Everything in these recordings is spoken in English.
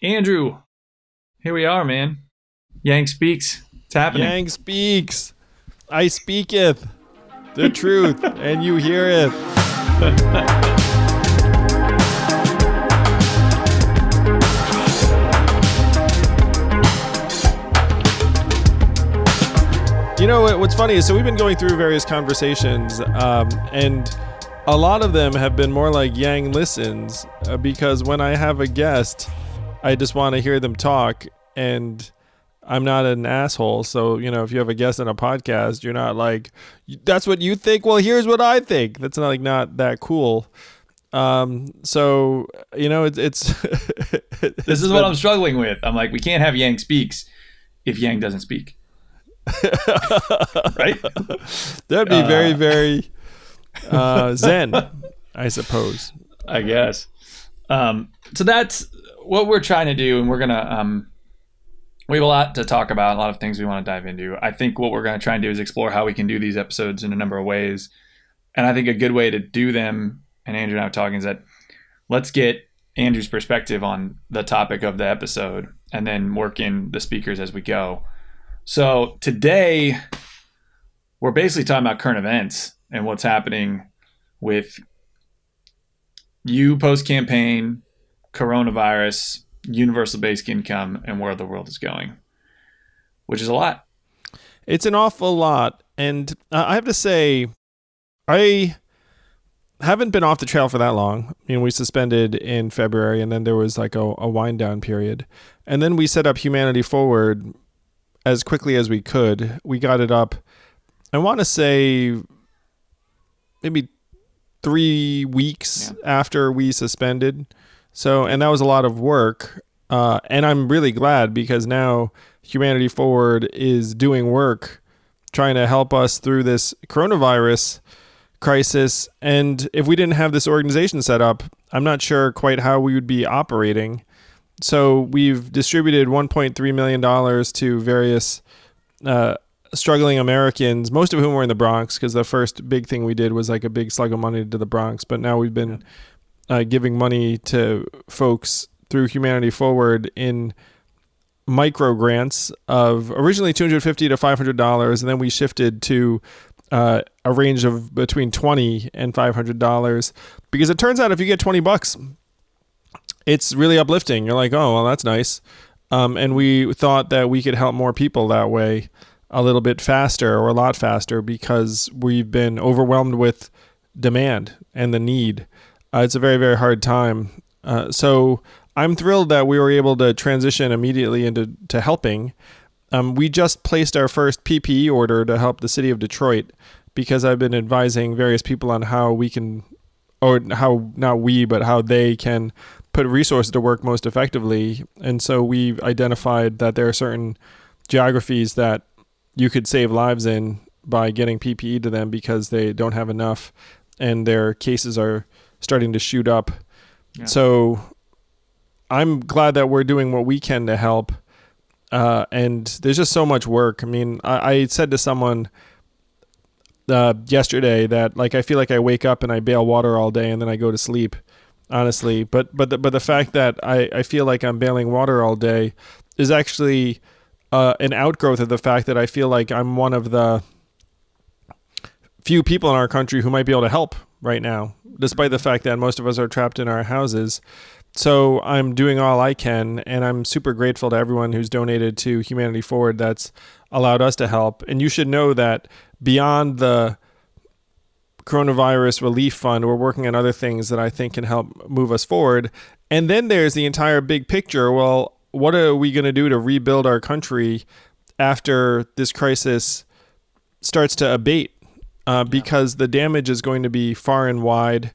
Andrew, here we are, man. Yang speaks. It's happening. Yang speaks. I speaketh the truth, and you hear it. You know, what's funny is, so we've been going through various conversations, and a lot of them have been more like Yang listens, because when I have a guest, I just want to hear them talk, and I'm not an asshole. So, you know, if you have a guest on a podcast, you're not like, that's what you think? Well, here's what I think. That's not that cool. So, you know, it's this is what I'm struggling with. I'm like, we can't have Yang speaks if Yang doesn't speak. Right? That'd be very, very zen, I suppose. I guess. So that's what we're trying to do, and we're gonna we have a lot to talk about, a lot of things we want to dive into. I think what we're going to try and do is explore how we can do these episodes in a number of ways. And I think a good way to do them, and Andrew and I are talking, is that let's get Andrew's perspective on the topic of the episode and then work in the speakers as we go. So today, we're basically talking about current events and what's happening with you post-campaign, coronavirus, universal basic income, and where the world is going, which is a lot. It's an awful lot. And I have to say, I haven't been off the trail for that long. You know, we suspended in February, and then there was like a wind down period. And then we set up Humanity Forward as quickly as we could. We got it up, I want to say, maybe 3 weeks after we suspended. So, and that was a lot of work, and I'm really glad, because now Humanity Forward is doing work trying to help us through this coronavirus crisis. And if we didn't have this organization set up, I'm not sure quite how we would be operating. So we've distributed $1.3 million to various struggling Americans, most of whom were in the Bronx, because the first big thing we did was like a big slug of money to the Bronx. But now we've been giving money to folks through Humanity Forward in micro grants of originally $250 to $500, and then we shifted to a range of between $20 and $500, because it turns out if you get $20, it's really uplifting. You're like, oh, well, that's nice. And we thought that we could help more people that way a little bit faster, or a lot faster, because we've been overwhelmed with demand and the need. It's a very, very hard time. So I'm thrilled that we were able to transition immediately into helping. We just placed our first PPE order to help the city of Detroit, because I've been advising various people on how we can, or how, not we, but how they can put resources to work most effectively. And so we've identified that there are certain geographies that you could save lives in by getting PPE to them, because they don't have enough and their cases are starting to shoot up. Yeah. So I'm glad that we're doing what we can to help. And there's just so much work. I mean, I said to someone yesterday that, like, I feel like I wake up and I bail water all day and then I go to sleep, honestly. But the fact that I feel like I'm bailing water all day is actually an outgrowth of the fact that I feel like I'm one of the few people in our country who might be able to help right now, despite the fact that most of us are trapped in our houses. So I'm doing all I can, and I'm super grateful to everyone who's donated to Humanity Forward that's allowed us to help. And you should know that beyond the coronavirus relief fund, we're working on other things that I think can help move us forward. And then there's the entire big picture. Well, what are we going to do to rebuild our country after this crisis starts to abate? Because the damage is going to be far and wide,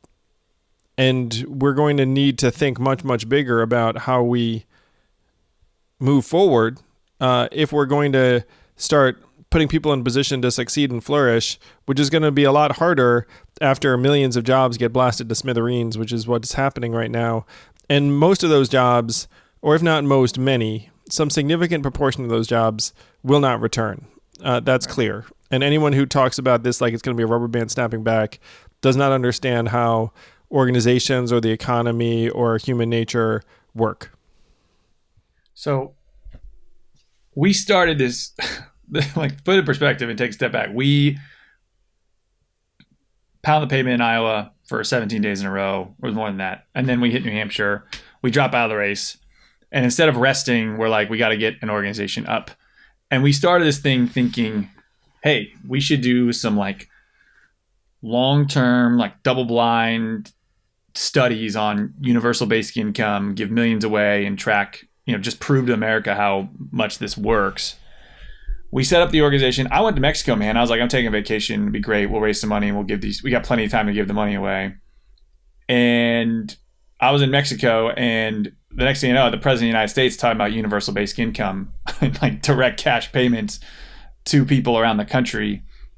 and we're going to need to think much, much bigger about how we move forward if we're going to start putting people in position to succeed and flourish, which is going to be a lot harder after millions of jobs get blasted to smithereens, which is what's happening right now. And most of those jobs, or if not most, many, some significant proportion of those jobs will not return. That's clear. And anyone who talks about this like it's going to be a rubber band snapping back does not understand how organizations or the economy or human nature work. So we started this, like, put it in perspective and take a step back. We pound the pavement in Iowa for 17 days in a row, or more than that. And then we hit New Hampshire. We drop out of the race. And instead of resting, we're like, we got to get an organization up. And we started this thing thinking, hey, we should do some like long-term, like double-blind studies on universal basic income, give millions away and track, just prove to America how much this works. We set up the organization. I went to Mexico, man. I was like, I'm taking a vacation. It'd be great. We'll raise some money and we got plenty of time to give the money away. And I was in Mexico, and the next thing you know, the president of the United States talking about universal basic income, like direct cash payments to people around the country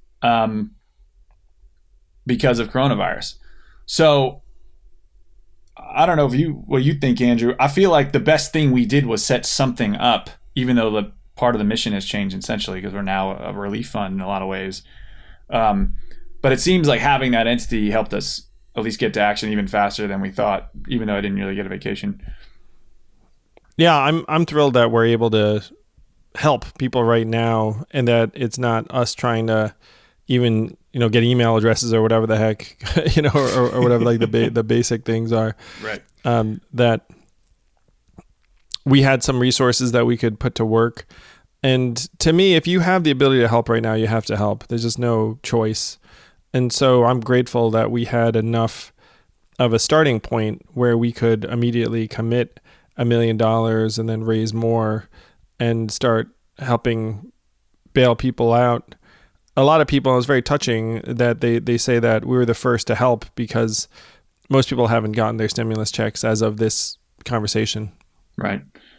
because of coronavirus. So I don't know what you think, Andrew. I feel like the best thing we did was set something up, even though the part of the mission has changed essentially because we're now a relief fund in a lot of ways. But it seems like having that entity helped us at least get to action even faster than we thought, even though I didn't really get a vacation. Yeah, I'm thrilled that we're able to help people right now, and that it's not us trying to even get email addresses or whatever the heck or whatever like the basic things are. Right. That we had some resources that we could put to work. And to me, if you have the ability to help right now, you have to help. There's just no choice. And so I'm grateful that we had enough of a starting point where we could immediately commit $1 million and then raise more and start helping bail people out. A lot of people, it was very touching that they say that we were the first to help because most people haven't gotten their stimulus checks as of this conversation. Right.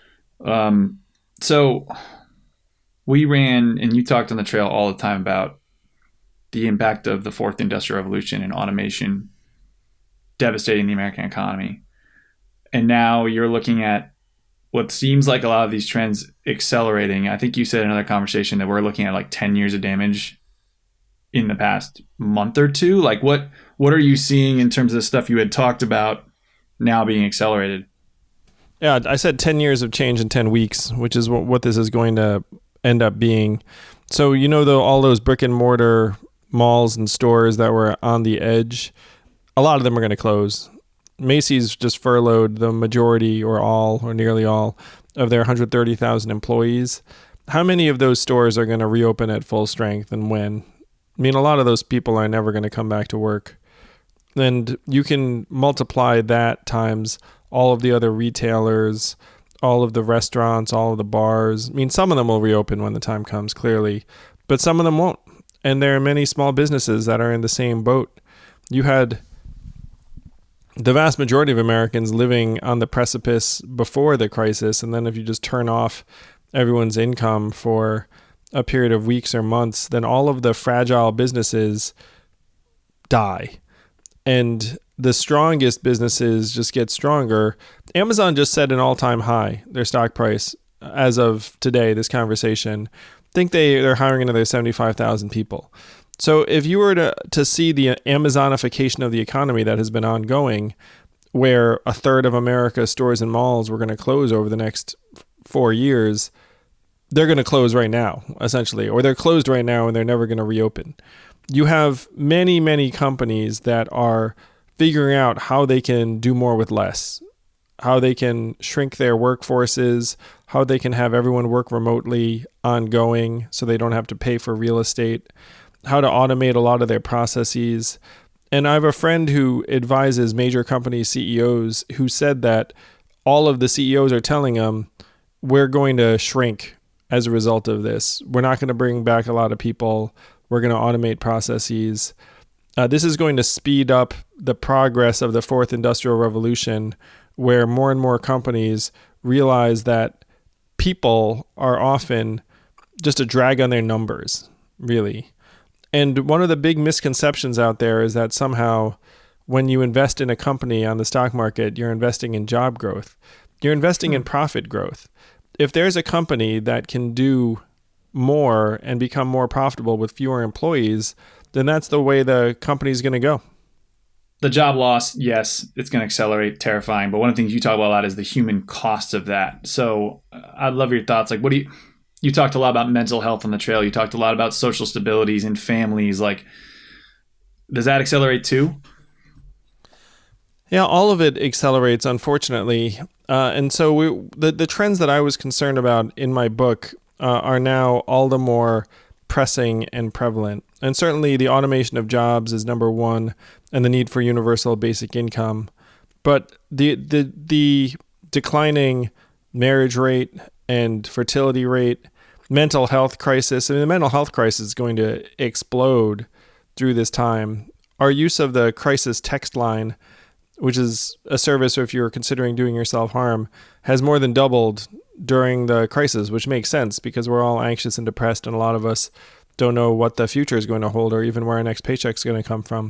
So we ran, and you talked on the trail all the time about the impact of the fourth industrial revolution and automation devastating the American economy. And now you're looking at what seems like a lot of these trends accelerating. I think you said in another conversation that we're looking at like 10 years of damage in the past month or two. Like what are you seeing in terms of the stuff you had talked about now being accelerated? Yeah, I said 10 years of change in 10 weeks, which is what this is going to end up being. So, all those brick and mortar malls and stores that were on the edge, a lot of them are going to close. Macy's just furloughed the majority or all or nearly all of their 130,000 employees. How many of those stores are going to reopen at full strength and when? I mean, a lot of those people are never going to come back to work. And you can multiply that times all of the other retailers, all of the restaurants, all of the bars. I mean, some of them will reopen when the time comes, clearly, but some of them won't. And there are many small businesses that are in the same boat. You had the vast majority of Americans living on the precipice before the crisis. And then if you just turn off everyone's income for a period of weeks or months, then all of the fragile businesses die. And the strongest businesses just get stronger. Amazon just set an all-time high, their stock price, as of today, this conversation. I think they're hiring another 75,000 people. So if you were to see the Amazonification of the economy that has been ongoing, where a third of America's stores and malls were going to close over the next 4 years, they're going to close right now, essentially, or they're closed right now and they're never going to reopen. You have many, many companies that are figuring out how they can do more with less, how they can shrink their workforces, how they can have everyone work remotely ongoing so they don't have to pay for real estate, how to automate a lot of their processes. And I have a friend who advises major company CEOs who said that all of the CEOs are telling them, we're going to shrink as a result of this. We're not going to bring back a lot of people. We're going to automate processes. This is going to speed up the progress of the fourth industrial revolution, where more and more companies realize that people are often just a drag on their numbers, really. And one of the big misconceptions out there is that somehow when you invest in a company on the stock market, you're investing in job growth. You're investing in profit growth. If there's a company that can do more and become more profitable with fewer employees, then that's the way the company's going to go. the job loss, yes, it's going to accelerate, terrifying. But one of the things you talk about a lot is the human costs of that. So I'd love your thoughts. Like, what do you talked a lot about mental health on the trail. You talked a lot about social stabilities in families. Like, does that accelerate too? Yeah, all of it accelerates, unfortunately. And so the trends that I was concerned about in my book are now all the more pressing and prevalent. And certainly the automation of jobs is number one, and the need for universal basic income. But the declining marriage rate and fertility rate, mental health crisis, I mean, the mental health crisis is going to explode through this time. Our use of the crisis text line, which is a service if you're considering doing yourself harm, has more than doubled during the crisis, which makes sense because we're all anxious and depressed, and a lot of us don't know what the future is going to hold or even where our next paycheck is going to come from.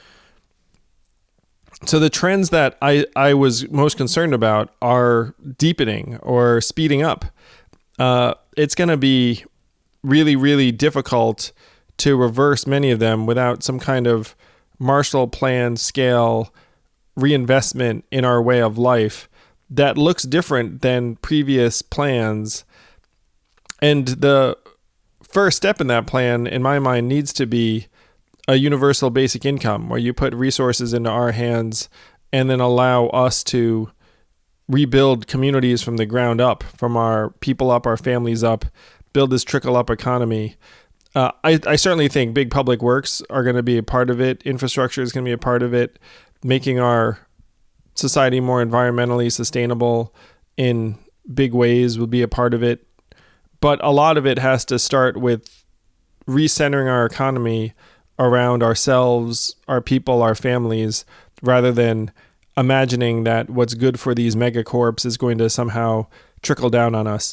So the trends that I was most concerned about are deepening or speeding up. It's going to be really, really difficult to reverse many of them without some kind of Marshall Plan scale reinvestment in our way of life that looks different than previous plans. And the first step in that plan, in my mind, needs to be a universal basic income where you put resources into our hands and then allow us to rebuild communities from the ground up, from our people up, our families up, build this trickle-up economy. I certainly think big public works are going to be a part of it. Infrastructure is going to be a part of it. Making our society more environmentally sustainable in big ways will be a part of it. But a lot of it has to start with recentering our economy around ourselves, our people, our families, rather than imagining that what's good for these megacorps is going to somehow trickle down on us.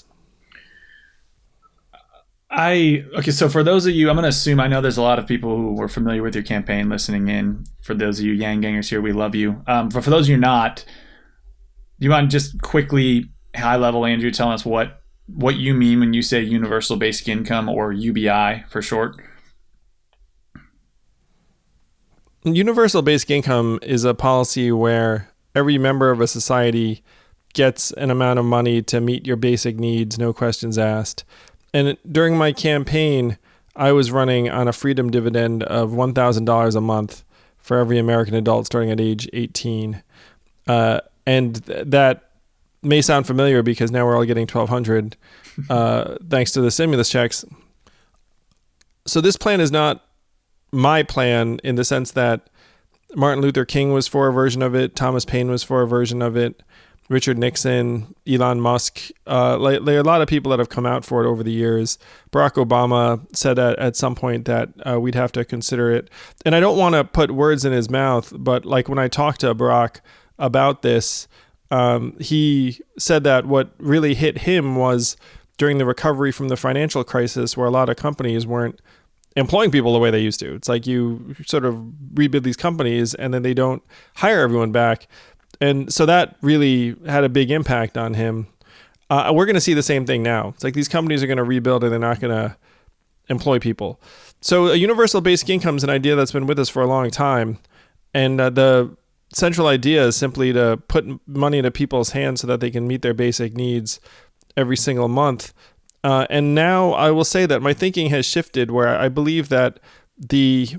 Okay, so for those of you, I'm going to assume, I know there's a lot of people who were familiar with your campaign listening in. For those of you Yang Gangers here, we love you. For those of you not, do you mind just quickly, high level, Andrew, telling us what you mean when you say universal basic income, or UBI for short? Universal basic income is a policy where every member of a society gets an amount of money to meet your basic needs, no questions asked. And during my campaign, I was running on a freedom dividend of $1,000 a month for every American adult starting at age 18. And that may sound familiar because now we're all getting $1,200 thanks to the stimulus checks. So this plan is not my plan in the sense that Martin Luther King was for a version of it, Thomas Paine was for a version of it, Richard Nixon, Elon Musk, there are a lot of people that have come out for it over the years. Barack Obama said at some point that we'd have to consider it. And I don't want to put words in his mouth, but like when I talked to Barack about this, he said that what really hit him was during the recovery from the financial crisis, where a lot of companies weren't employing people the way they used to. It's like you sort of rebuild these companies and then they don't hire everyone back. And so that really had a big impact on him. We're going to see the same thing now. It's like these companies are going to rebuild and they're not going to employ people. So a universal basic income is an idea that's been with us for a long time. And the central idea is simply to put money into people's hands so that they can meet their basic needs every single month. And now I will say that my thinking has shifted where I believe that the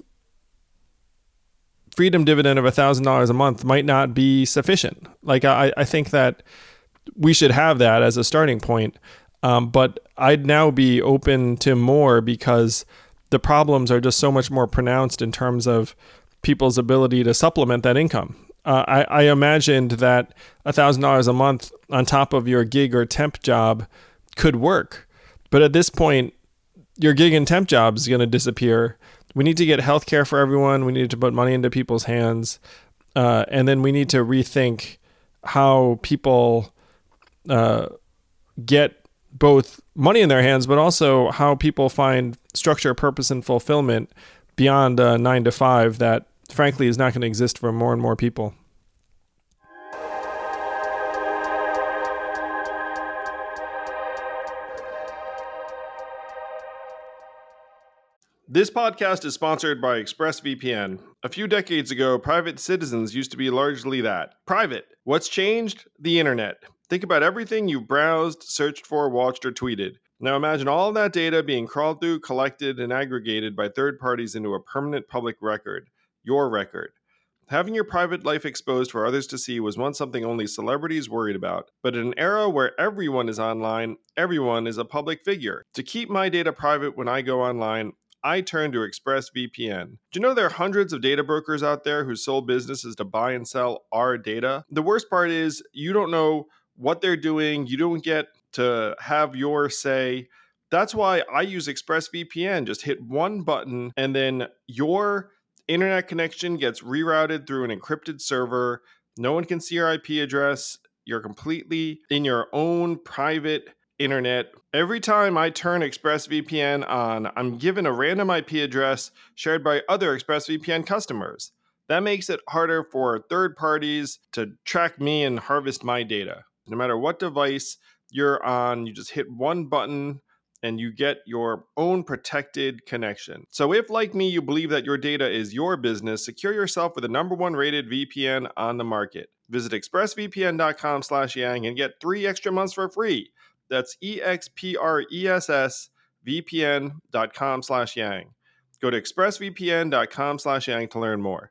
freedom dividend of $1,000 a month might not be sufficient. Like I think that we should have that as a starting point. But I'd now be open to more because the problems are just so much more pronounced in terms of people's ability to supplement that income. I imagined that $1,000 a month on top of your gig or temp job could work. But at this point, your gig and temp job is going to disappear. We need to get healthcare for everyone. We need to put money into people's hands. And then we need to rethink how people get both money in their hands, but also how people find structure, purpose, and fulfillment beyond 9 to 5 that, frankly, is not going to exist for more and more people. This podcast is sponsored by ExpressVPN. A few decades ago, private citizens used to be largely that. Private. What's changed? The internet. Think about everything you've browsed, searched for, watched, or tweeted. Now imagine all of that data being crawled through, collected, and aggregated by third parties into a permanent public record. Your record. Having your private life exposed for others to see was once something only celebrities worried about. But in an era where everyone is online, everyone is a public figure. To keep my data private when I go online, I turn to ExpressVPN. Do you know there are hundreds of data brokers out there whose sole business is to buy and sell our data? The worst part is you don't know what they're doing. You don't get to have your say. That's why I use ExpressVPN. Just hit one button and then your internet connection gets rerouted through an encrypted server. No one can see your IP address. You're completely in your own private internet. Every time I turn ExpressVPN on, I'm given a random IP address shared by other ExpressVPN customers. That makes it harder for third parties to track me and harvest my data. No matter what device you're on, you just hit one button and you get your own protected connection. So if, like me, you believe that your data is your business, secure yourself with the /1 rated VPN on the market. Visit expressvpn.com/yang and get 3 extra months for free. That's expressvpn.com/yang. Go to expressvpn.com/yang to learn more.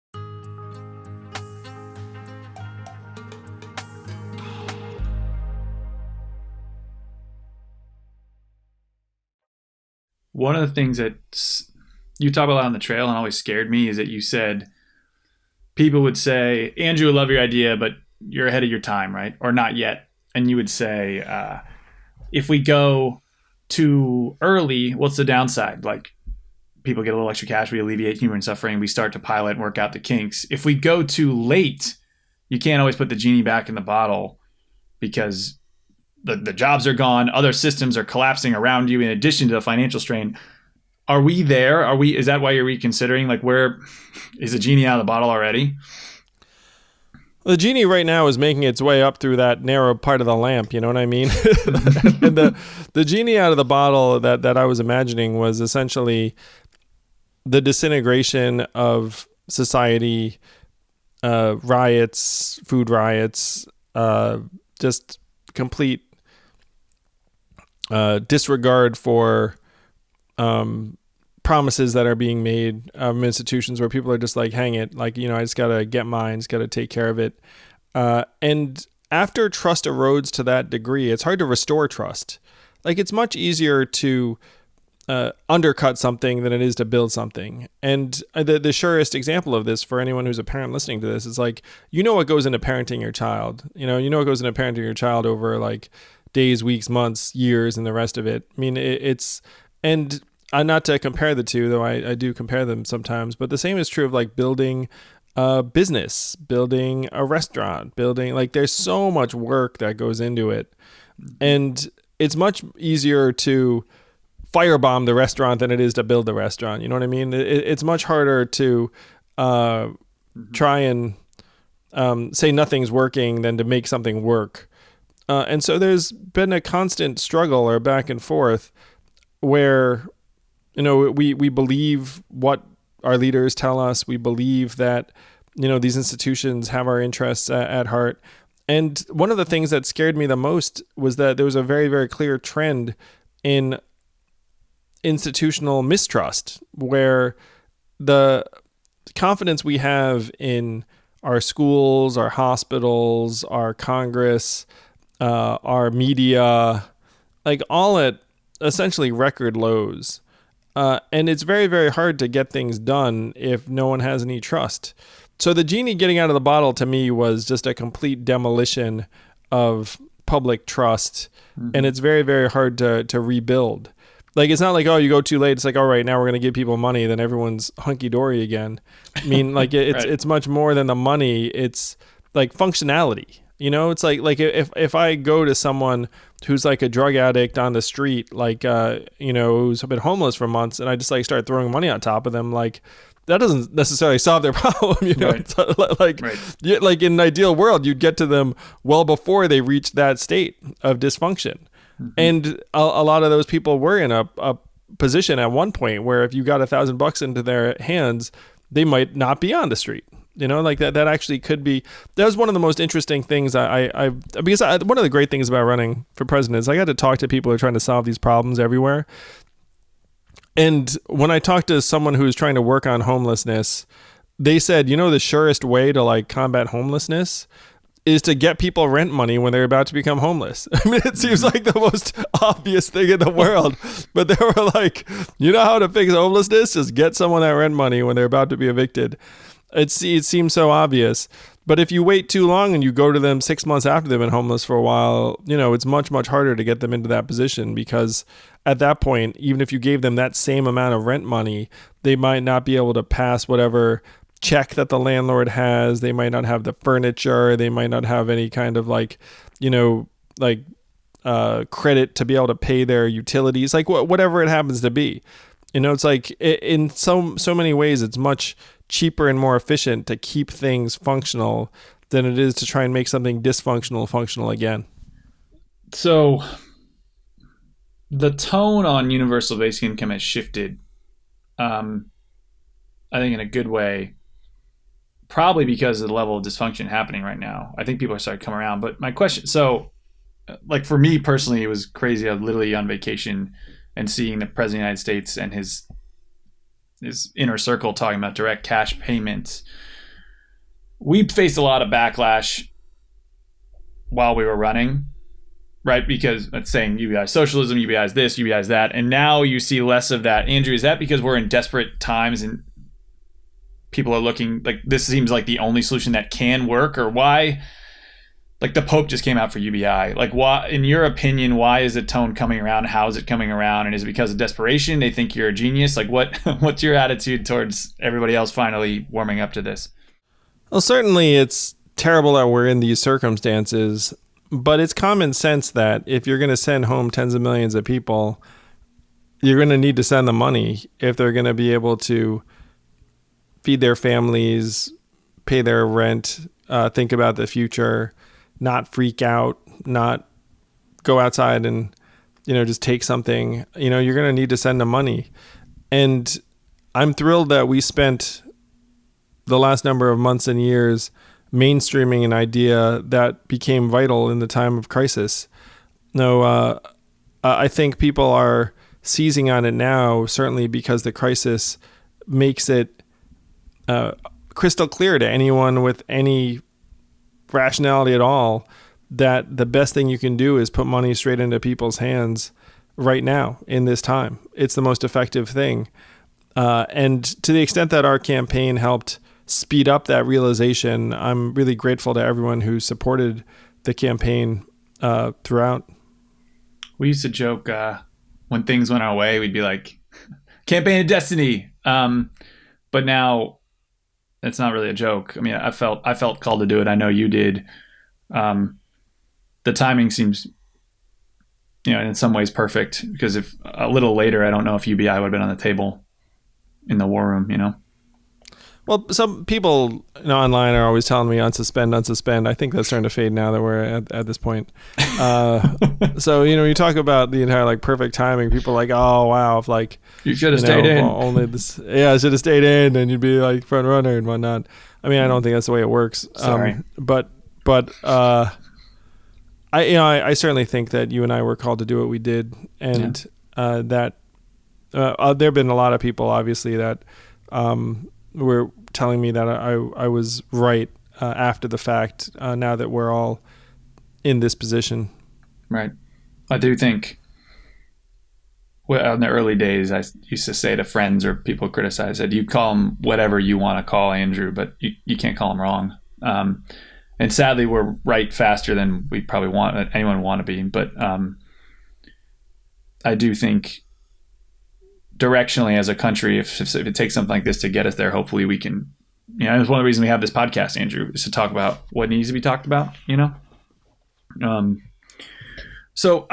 One of the things that you talk about on the trail and always scared me is that you said people would say, Andrew, I love your idea, but you're ahead of your time, right? Or not yet. And you would say, if we go too early, what's the downside? Like, people get a little extra cash, we alleviate human suffering, we start to pilot and work out the kinks. If we go too late, you can't always put the genie back in the bottle because the jobs are gone, other systems are collapsing around you in addition to the financial strain. Are we there? Is that why you're reconsidering? Like, where is the genie out of the bottle already? The genie right now is making its way up through that narrow part of the lamp, you know what I mean? And the genie out of the bottle that I was imagining was essentially the disintegration of society, riots, food riots, just complete disregard for promises that are being made institutions where people are just like, hang it, like, you know, I just gotta get mine, just gotta take care of it. And after trust erodes to that degree, it's hard to restore trust. Like, it's much easier to undercut something than it is to build something. And the surest example of this for anyone who's a parent listening to this is like, you know what goes into parenting your child. You know what goes into parenting your child over like days, weeks, months, years, and the rest of it. I mean, and not to compare the two, though I do compare them sometimes, but the same is true of like building a business, building a restaurant, like there's so much work that goes into it. And it's much easier to firebomb the restaurant than it is to build the restaurant. You know what I mean? It's much harder to try and say nothing's working than to make something work. And so there's been a constant struggle or back and forth where, you know, we believe what our leaders tell us. We believe that, you know, these institutions have our interests at heart. And one of the things that scared me the most was that there was a very, very clear trend in institutional mistrust, where the confidence we have in our schools, our hospitals, our Congress, our media, like all at essentially record lows. And it's very, very hard to get things done if no one has any trust. So the genie getting out of the bottle to me was just a complete demolition of public trust. Mm-hmm. And it's very, very hard to rebuild. Like, it's not like, oh, you go too late. It's like, all right, now we're going to give people money. Then everyone's hunky-dory again. I mean, like, it's right. It's much more than the money. It's like functionality. You know, it's like if I go to someone who's like a drug addict on the street, like, you know, who's been homeless for months, and I just like start throwing money on top of them, like, that doesn't necessarily solve their problem. You know, right. It's like, right. Like in an ideal world, you'd get to them well before they reach that state of dysfunction. Mm-hmm. And a lot of those people were in a position at one point where if you got $1,000 into their hands, they might not be on the street. Like that actually could be. That was one of the most interesting things because one of the great things about running for president is I got to talk to people who are trying to solve these problems everywhere. And when I talked to someone who was trying to work on homelessness, they said, the surest way to like combat homelessness is to get people rent money when they're about to become homeless. I mean, it seems like the most obvious thing in the world, but they were like, how to fix homelessness? Just get someone that rent money when they're about to be evicted. It seems so obvious. But if you wait too long and you go to them 6 months after they've been homeless for a while, it's much, much harder to get them into that position, because at that point, even if you gave them that same amount of rent money, they might not be able to pass whatever check that the landlord has. They might not have the furniture. They might not have any kind of credit to be able to pay their utilities, like whatever it happens to be. It's like in so many ways, it's much cheaper and more efficient to keep things functional than it is to try and make something dysfunctional functional again. So the tone on universal basic income has shifted, I think in a good way, probably because of the level of dysfunction happening right now. I think people are starting to come around. But my question, so like for me personally, it was crazy. I was literally on vacation and seeing the president of the United States and his inner circle talking about direct cash payments. We faced a lot of backlash while we were running, right? Because it's saying UBI socialism, UBI is this, UBI is that. And now you see less of that. Andrew, is that because we're in desperate times and people are looking like this seems like the only solution that can work? Or why? Like the Pope just came out for UBI. Like, why, in your opinion, why is the tone coming around? How is it coming around? And is it because of desperation? They think you're a genius? Like, what's your attitude towards everybody else finally warming up to this? Well, certainly it's terrible that we're in these circumstances, but it's common sense that if you're going to send home tens of millions of people, you're going to need to send the money if they're going to be able to feed their families, pay their rent, think about the future, not freak out, not go outside and, just take something. You're going to need to send them money. And I'm thrilled that we spent the last number of months and years mainstreaming an idea that became vital in the time of crisis. I think people are seizing on it now, certainly because the crisis makes it crystal clear to anyone with any rationality at all that the best thing you can do is put money straight into people's hands right now in this time. It's the most effective thing. And to the extent that our campaign helped speed up that realization, I'm really grateful to everyone who supported the campaign throughout. We used to joke when things went our way, we'd be like, campaign of destiny. But now it's not really a joke. I mean, I felt called to do it. I know you did. The timing seems, in some ways perfect, because if a little later, I don't know if UBI would have been on the table in the war room, Well, some people online are always telling me unsuspend. I think that's starting to fade now that we're at this point. So, you talk about the entire perfect timing. People are like, oh, wow, if you should have stayed in. Only this, I should have stayed in and you'd be front runner and whatnot. I mean, I don't think that's the way it works. Sorry. But I certainly think that you and I were called to do what we did, and that there have been a lot of people, obviously, that were telling me that I was right after the fact. Now that we're all in this position, right? I do think. Well, in the early days, I used to say to friends or people criticize that you call them whatever you want to call Andrew, but you can't call him wrong. And sadly, we're right faster than we probably anyone would want to be. But I do think directionally as a country, if it takes something like this to get us there, hopefully we can, it's one of the reasons we have this podcast, Andrew, is to talk about what needs to be talked about, So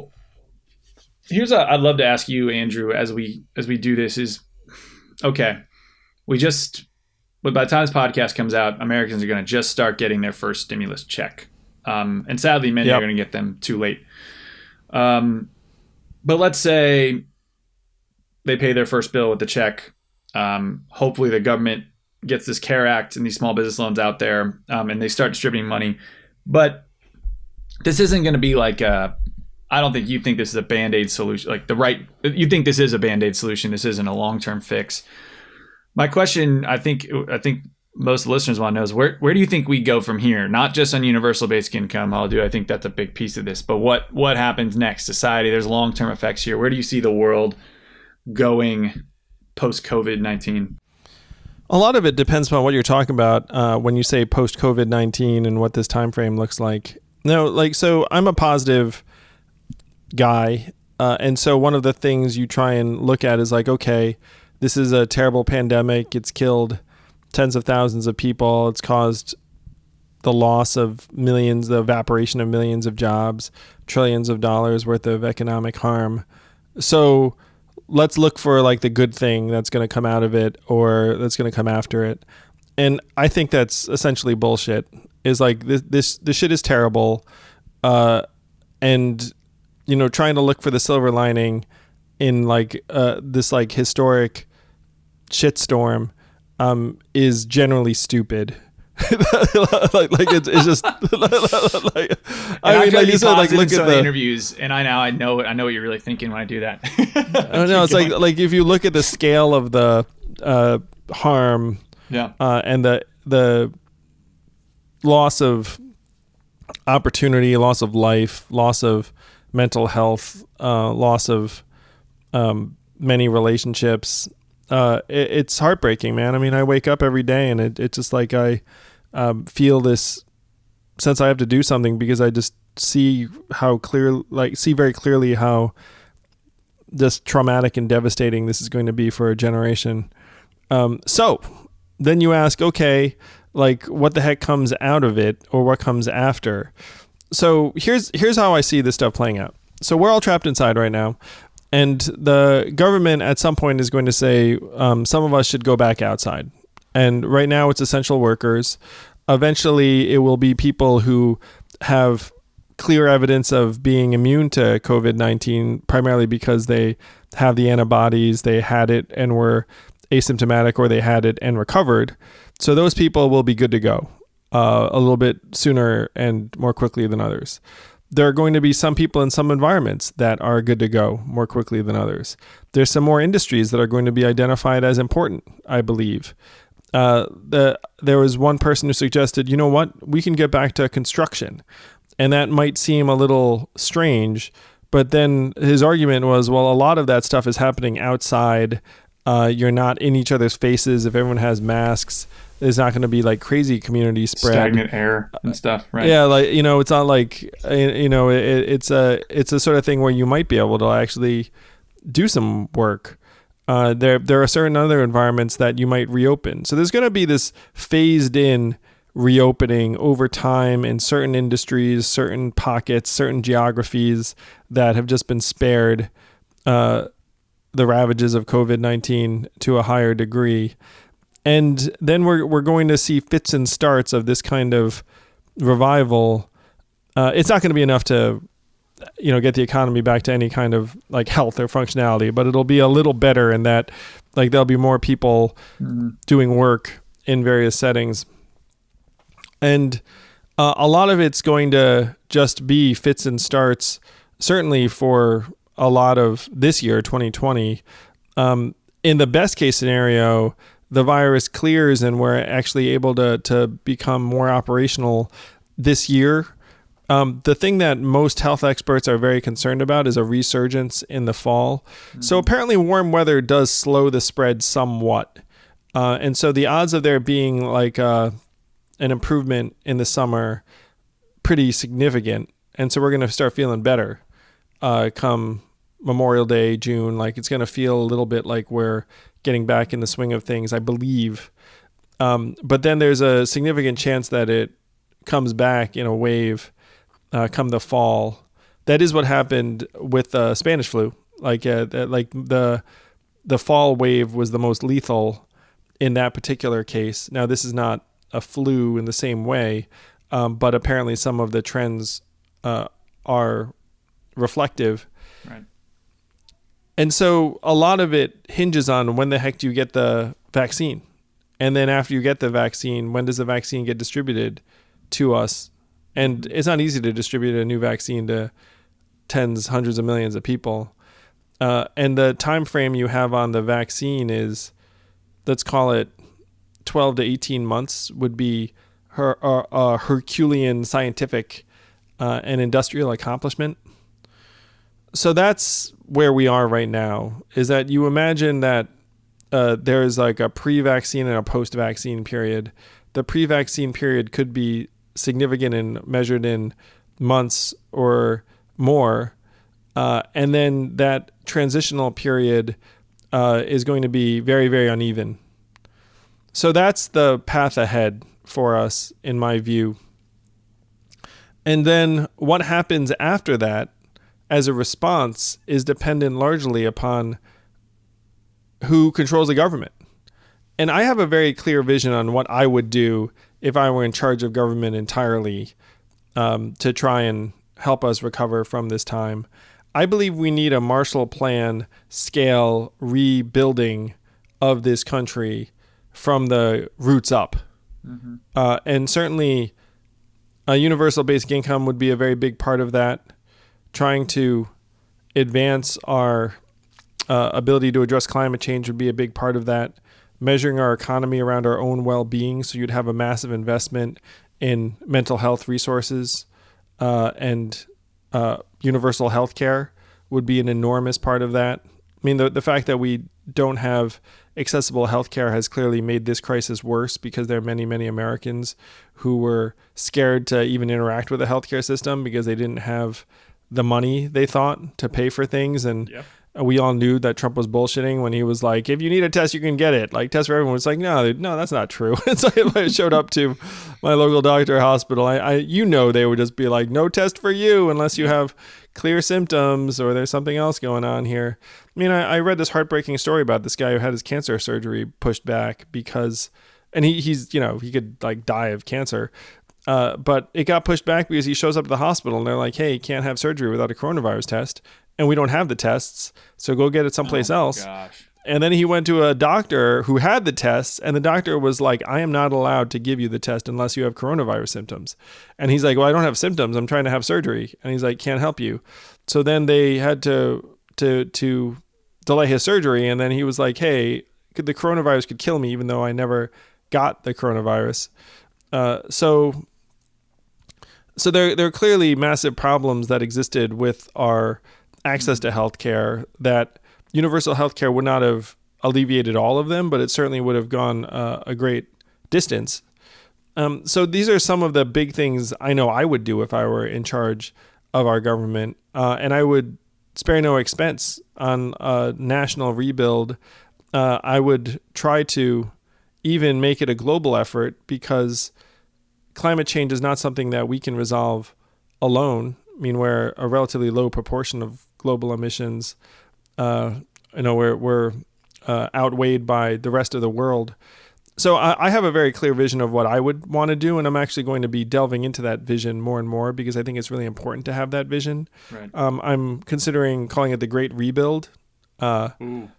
I'd love to ask you, Andrew, as we do this is, okay, but by the time this podcast comes out, Americans are going to just start getting their first stimulus check. And sadly, many are going to get them too late. But let's say they pay their first bill with the check. Hopefully the government gets this CARE Act and these small business loans out there, and they start distributing money. But this isn't going to be like I don't think you think this is a Band-Aid solution. You think this is a Band-Aid solution. This isn't a long-term fix. My question, I think most listeners want to know is where do you think we go from here? Not just on universal basic income, I think that's a big piece of this, but what happens next? Society, there's long-term effects here. Where do you see the world going post-COVID-19? A lot of it depends upon what you're talking about when you say post-COVID-19 and what this time frame looks like. So I'm a positive guy, and so one of the things you try and look at is like, okay, this is a terrible pandemic. It's killed tens of thousands of people. It's caused the loss of millions, the evaporation of millions of jobs, trillions of dollars worth of economic harm. So let's look for like the good thing that's going to come out of it or that's going to come after it. And I think that's essentially bullshit. Is like this shit is terrible. And trying to look for the silver lining in like this like historic shitstorm is generally stupid. it's just like I mean, like you said, like look at the interviews, and I know what you're really thinking when I do that. I don't know. It's like if you look at the scale of the harm, and the loss of opportunity, loss of life, loss of mental health, loss of many relationships. It's heartbreaking, man. I mean, I wake up every day and it's just like I feel this sense I have to do something because I just see very clearly how just traumatic and devastating this is going to be for a generation. So then you ask, okay, like what the heck comes out of it or what comes after? So here's how I see this stuff playing out. So we're all trapped inside right now. And the government at some point is going to say some of us should go back outside. And right now it's essential workers. Eventually it will be people who have clear evidence of being immune to COVID-19, primarily because they have the antibodies, they had it and were asymptomatic, or they had it and recovered. So those people will be good to go a little bit sooner and more quickly than others. There are going to be some people in some environments that are good to go more quickly than others. There's some more industries that are going to be identified as important, I believe. There was one person who suggested, you know what, we can get back to construction. And that might seem a little strange, but then his argument was, well, a lot of that stuff is happening outside. You're not in each other's faces. If everyone has masks, there's not going to be like crazy community spread, stagnant air and stuff, right? Yeah, like it's not like it's a sort of thing where you might be able to actually do some work. There are certain other environments that you might reopen. So there's going to be this phased in reopening over time in certain industries, certain pockets, certain geographies that have just been spared the ravages of COVID-19 to a higher degree. And then we're going to see fits and starts of this kind of revival. It's not going to be enough to, get the economy back to any kind of like health or functionality, but it'll be a little better in that, like there'll be more people doing work in various settings. And a lot of it's going to just be fits and starts, certainly for a lot of this year, 2020. In the best case scenario, the virus clears and we're actually able to become more operational this year. The thing that most health experts are very concerned about is a resurgence in the fall. Mm-hmm. So apparently warm weather does slow the spread somewhat. And so the odds of there being like an improvement in the summer, pretty significant. And so we're going to start feeling better come Memorial Day, June. Like it's going to feel a little bit like we're getting back in the swing of things, I believe. But then there's a significant chance that it comes back in a wave come the fall. That is what happened with Spanish flu. Like the fall wave was the most lethal in that particular case. Now, this is not a flu in the same way, but apparently some of the trends are reflective. Right. And so a lot of it hinges on when the heck do you get the vaccine? And then after you get the vaccine, when does the vaccine get distributed to us? And it's not easy to distribute a new vaccine to tens, hundreds of millions of people. And the time frame you have on the vaccine is, let's call it 12 to 18 months would be a Herculean scientific and industrial accomplishment. So that's where we are right now, is that you imagine that there's like a pre-vaccine and a post-vaccine period. The pre-vaccine period could be significant and measured in months or more. And then that transitional period is going to be very, very uneven. So that's the path ahead for us, in my view. And then what happens after that as a response is dependent largely upon who controls the government. And I have a very clear vision on what I would do if I were in charge of government entirely, to try and help us recover from this time. I believe we need a Marshall Plan scale rebuilding of this country from the roots up. Mm-hmm. And certainly a universal basic income would be a very big part of that. Trying to advance our ability to address climate change would be a big part of that. Measuring our economy around our own well-being, so you'd have a massive investment in mental health resources and universal health care would be an enormous part of that. I mean, the fact that we don't have accessible health care has clearly made this crisis worse, because there are many, many Americans who were scared to even interact with the healthcare system because they didn't have the money, they thought, to pay for things. And yep. We all knew that Trump was bullshitting when he was like, if you need a test, you can get it. Like, test for everyone. It's like, no, that's not true. So I showed up to my local doctor or hospital. They would just be like, no test for you unless you have clear symptoms or there's something else going on here. I mean, I read this heartbreaking story about this guy who had his cancer surgery pushed back because, and he's he could like die of cancer. But it got pushed back because he shows up at the hospital and they're like, hey, you can't have surgery without a coronavirus test. And we don't have the tests, so go get it someplace else. Gosh. And then he went to a doctor who had the tests, and the doctor was like, I am not allowed to give you the test unless you have coronavirus symptoms. And he's like, well, I don't have symptoms. I'm trying to have surgery. And he's like, can't help you. So then they had to delay his surgery. And then he was like, hey, the coronavirus could kill me even though I never got the coronavirus. So there are clearly massive problems that existed with our access to healthcare, that universal healthcare would not have alleviated all of them, but it certainly would have gone a great distance. So these are some of the big things I know I would do if I were in charge of our government. And I would spare no expense on a national rebuild. I would try to even make it a global effort, because climate change is not something that we can resolve alone. I mean, we're a relatively low proportion of global emissions. We're outweighed by the rest of the world. So I have a very clear vision of what I would want to do, and I'm actually going to be delving into that vision more and more, because I think it's really important to have that vision. Right. I'm considering calling it the Great Rebuild. And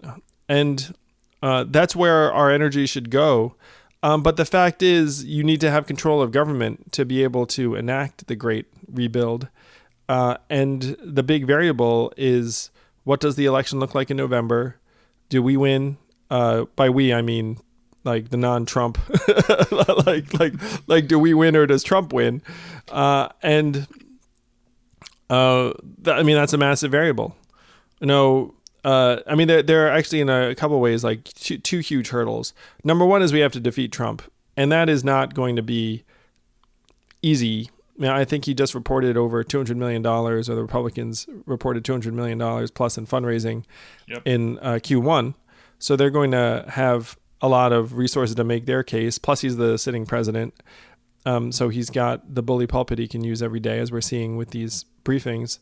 that's where our energy should go. But the fact is, you need to have control of government to be able to enact the Great Rebuild. And the big variable is, what does the election look like in November? Do we win? By we, I mean like the non-Trump. like do we win or does Trump win? That's a massive variable. There are actually, in a couple of ways, like two huge hurdles. Number one is we have to defeat Trump, and that is not going to be easy. I think he just reported over $200 million, or the Republicans reported $200 million plus in fundraising in Q1. So they're going to have a lot of resources to make their case. Plus, he's the sitting president. So he's got the bully pulpit he can use every day, as we're seeing with these briefings.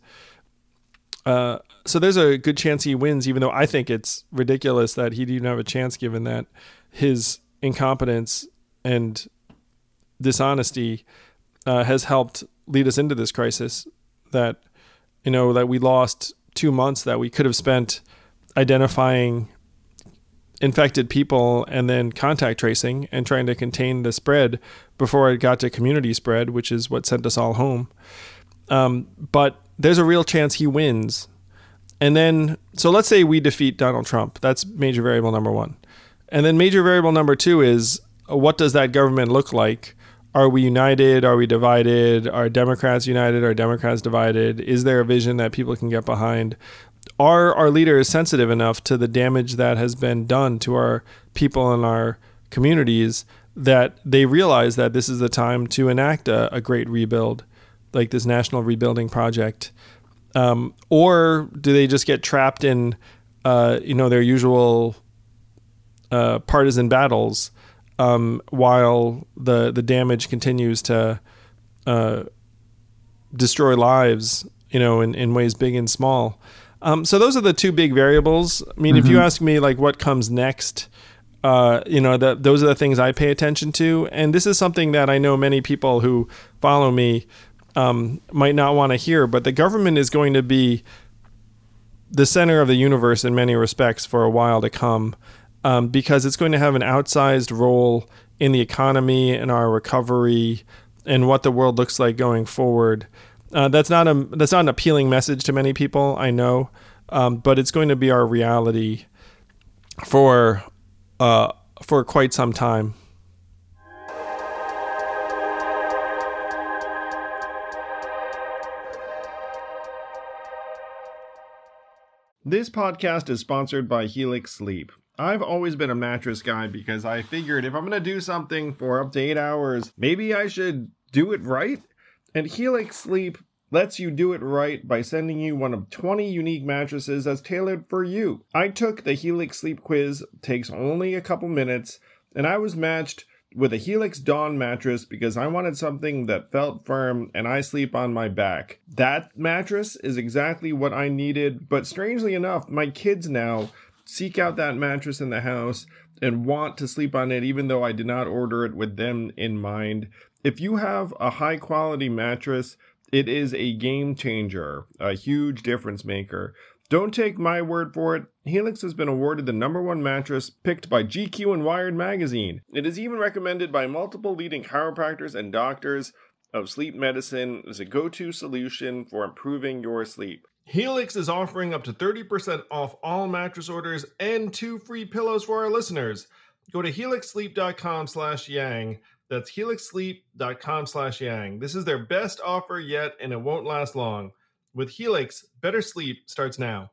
So there's a good chance he wins, even though I think it's ridiculous that he didn't have a chance, given that his incompetence and dishonesty has helped lead us into this crisis, that we lost 2 months that we could have spent identifying infected people and then contact tracing and trying to contain the spread before it got to community spread, which is what sent us all home. But there's a real chance he wins. And then, so let's say we defeat Donald Trump. That's major variable number one. And then major variable number two is, what does that government look like? Are we united? Are we divided? Are Democrats united? Are Democrats divided? Is there a vision that people can get behind? Are our leaders sensitive enough to the damage that has been done to our people and our communities that they realize that this is the time to enact a great rebuild, like this national rebuilding project? Or do they just get trapped in, their usual partisan battles while the damage continues to destroy lives, in ways big and small? So those are the two big variables. I mean, if you ask me like what comes next, those are the things I pay attention to. And this is something that I know many people who follow me might not want to hear, but the government is going to be the center of the universe in many respects for a while to come, because it's going to have an outsized role in the economy and our recovery and what the world looks like going forward. That's not an appealing message to many people, I know, but it's going to be our reality for quite some time. This podcast is sponsored by Helix Sleep. I've always been a mattress guy because I figured if I'm going to do something for up to 8 hours, maybe I should do it right. And Helix Sleep lets you do it right by sending you one of 20 unique mattresses that's tailored for you. I took the Helix Sleep quiz, takes only a couple minutes, and I was matched with a Helix Dawn mattress because I wanted something that felt firm and I sleep on my back. That mattress is exactly what I needed, but strangely enough, my kids now seek out that mattress in the house and want to sleep on it even though I did not order it with them in mind. If you have a high quality mattress, it is a game changer, a huge difference maker. Don't take my word for it. Helix has been awarded the #1 mattress picked by GQ and Wired magazine. It is even recommended by multiple leading chiropractors and doctors of sleep medicine as a go-to solution for improving your sleep. Helix is offering up to 30% off all mattress orders and 2 free pillows for our listeners. Go to helixsleep.com/yang. That's helixsleep.com/yang. This is their best offer yet, and it won't last long. With Helix, better sleep starts now.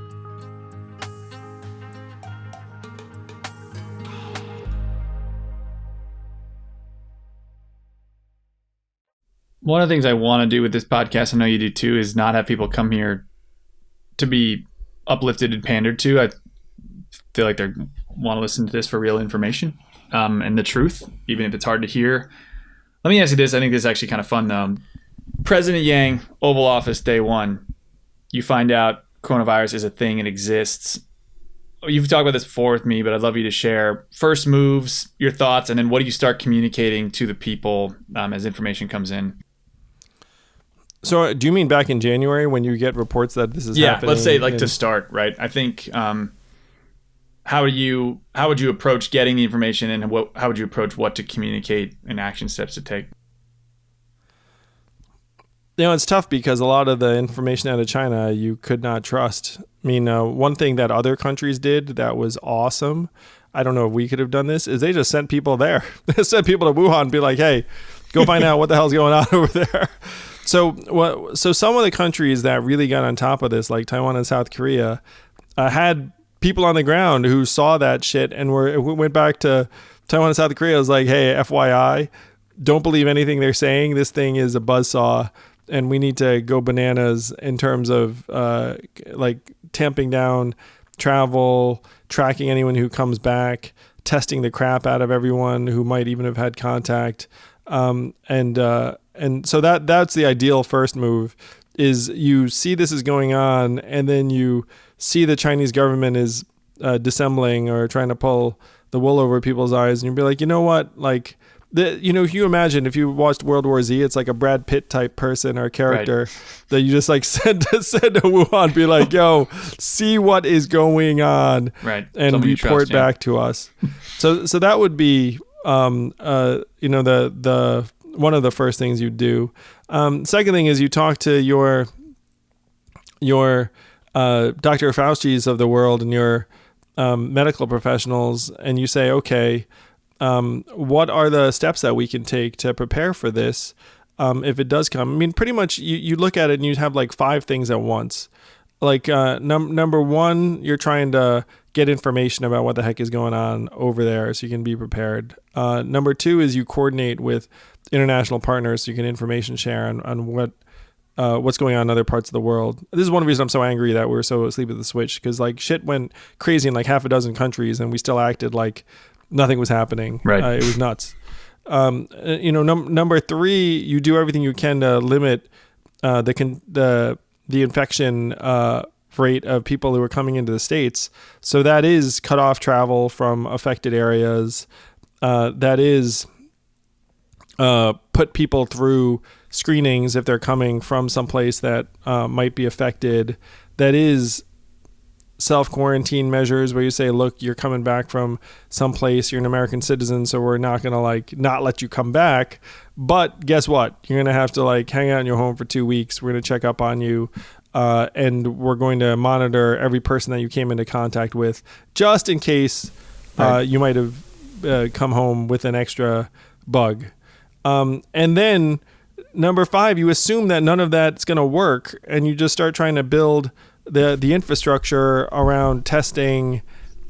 One of the things I want to do with this podcast, I know you do too, is not have people come here to be uplifted and pandered to. I feel like they want to listen to this for real information and the truth, even if it's hard to hear. Let me ask you this. I think this is actually kind of fun though. President Yang, Oval Office, day one. You find out coronavirus is a thing, it exists. You've talked about this before with me, but I'd love you to share first moves, your thoughts, and then what do you start communicating to the people as information comes in? So do you mean back in January when you get reports that this is happening? Yeah, let's say to start, right? I think how would you approach getting the information, and how would you approach what to communicate and action steps to take? It's tough because a lot of the information out of China you could not trust. I mean, one thing that other countries did that was awesome, I don't know if we could have done this, is they just sent people there. They sent people to Wuhan and be like, hey, go find out what the hell's going on over there. So some of the countries that really got on top of this, like Taiwan and South Korea, had people on the ground who saw that shit and went back to Taiwan and South Korea. It was like, hey, FYI, don't believe anything they're saying. This thing is a buzzsaw. And we need to go bananas in terms of tamping down travel, tracking anyone who comes back, testing the crap out of everyone who might even have had contact. And so that's the ideal first move, is you see this is going on and then you see the Chinese government is dissembling or trying to pull the wool over people's eyes, and you'll be like, you know what? Like, you imagine if you watched World War Z, it's like a Brad Pitt type person or character that you just like send to Wuhan, be like, yo, see what is going on, right, and somebody report trust, back to us. So that would be the one of the first things you do. Second thing is you talk to your Dr. Fauci's of the world and your medical professionals, and you say, okay, what are the steps that we can take to prepare for this if it does come? I mean, pretty much you look at it and you have like 5 things at once. Like number one, you're trying to get information about what the heck is going on over there so you can be prepared. Number 2 is you coordinate with international partners so you can information share on what's going on in other parts of the world. This is one of the reasons I'm so angry that we're so asleep at the switch, because like shit went crazy in like half a dozen countries and we still acted like nothing was happening. Right. It was nuts. Number 3, you do everything you can to limit the infection rate of people who are coming into the States. So that is cut off travel from affected areas. That is put people through screenings if they're coming from someplace that might be affected. That is self-quarantine measures where you say, look, you're coming back from someplace, you're an American citizen, so we're not going to like not let you come back. But guess what? You're going to have to like hang out in your home for 2 weeks. We're going to check up on you. And we're going to monitor every person that you came into contact with, just in case you might have come home with an extra bug. And then number 5, you assume that none of that's going to work, and you just start trying to build the infrastructure around testing,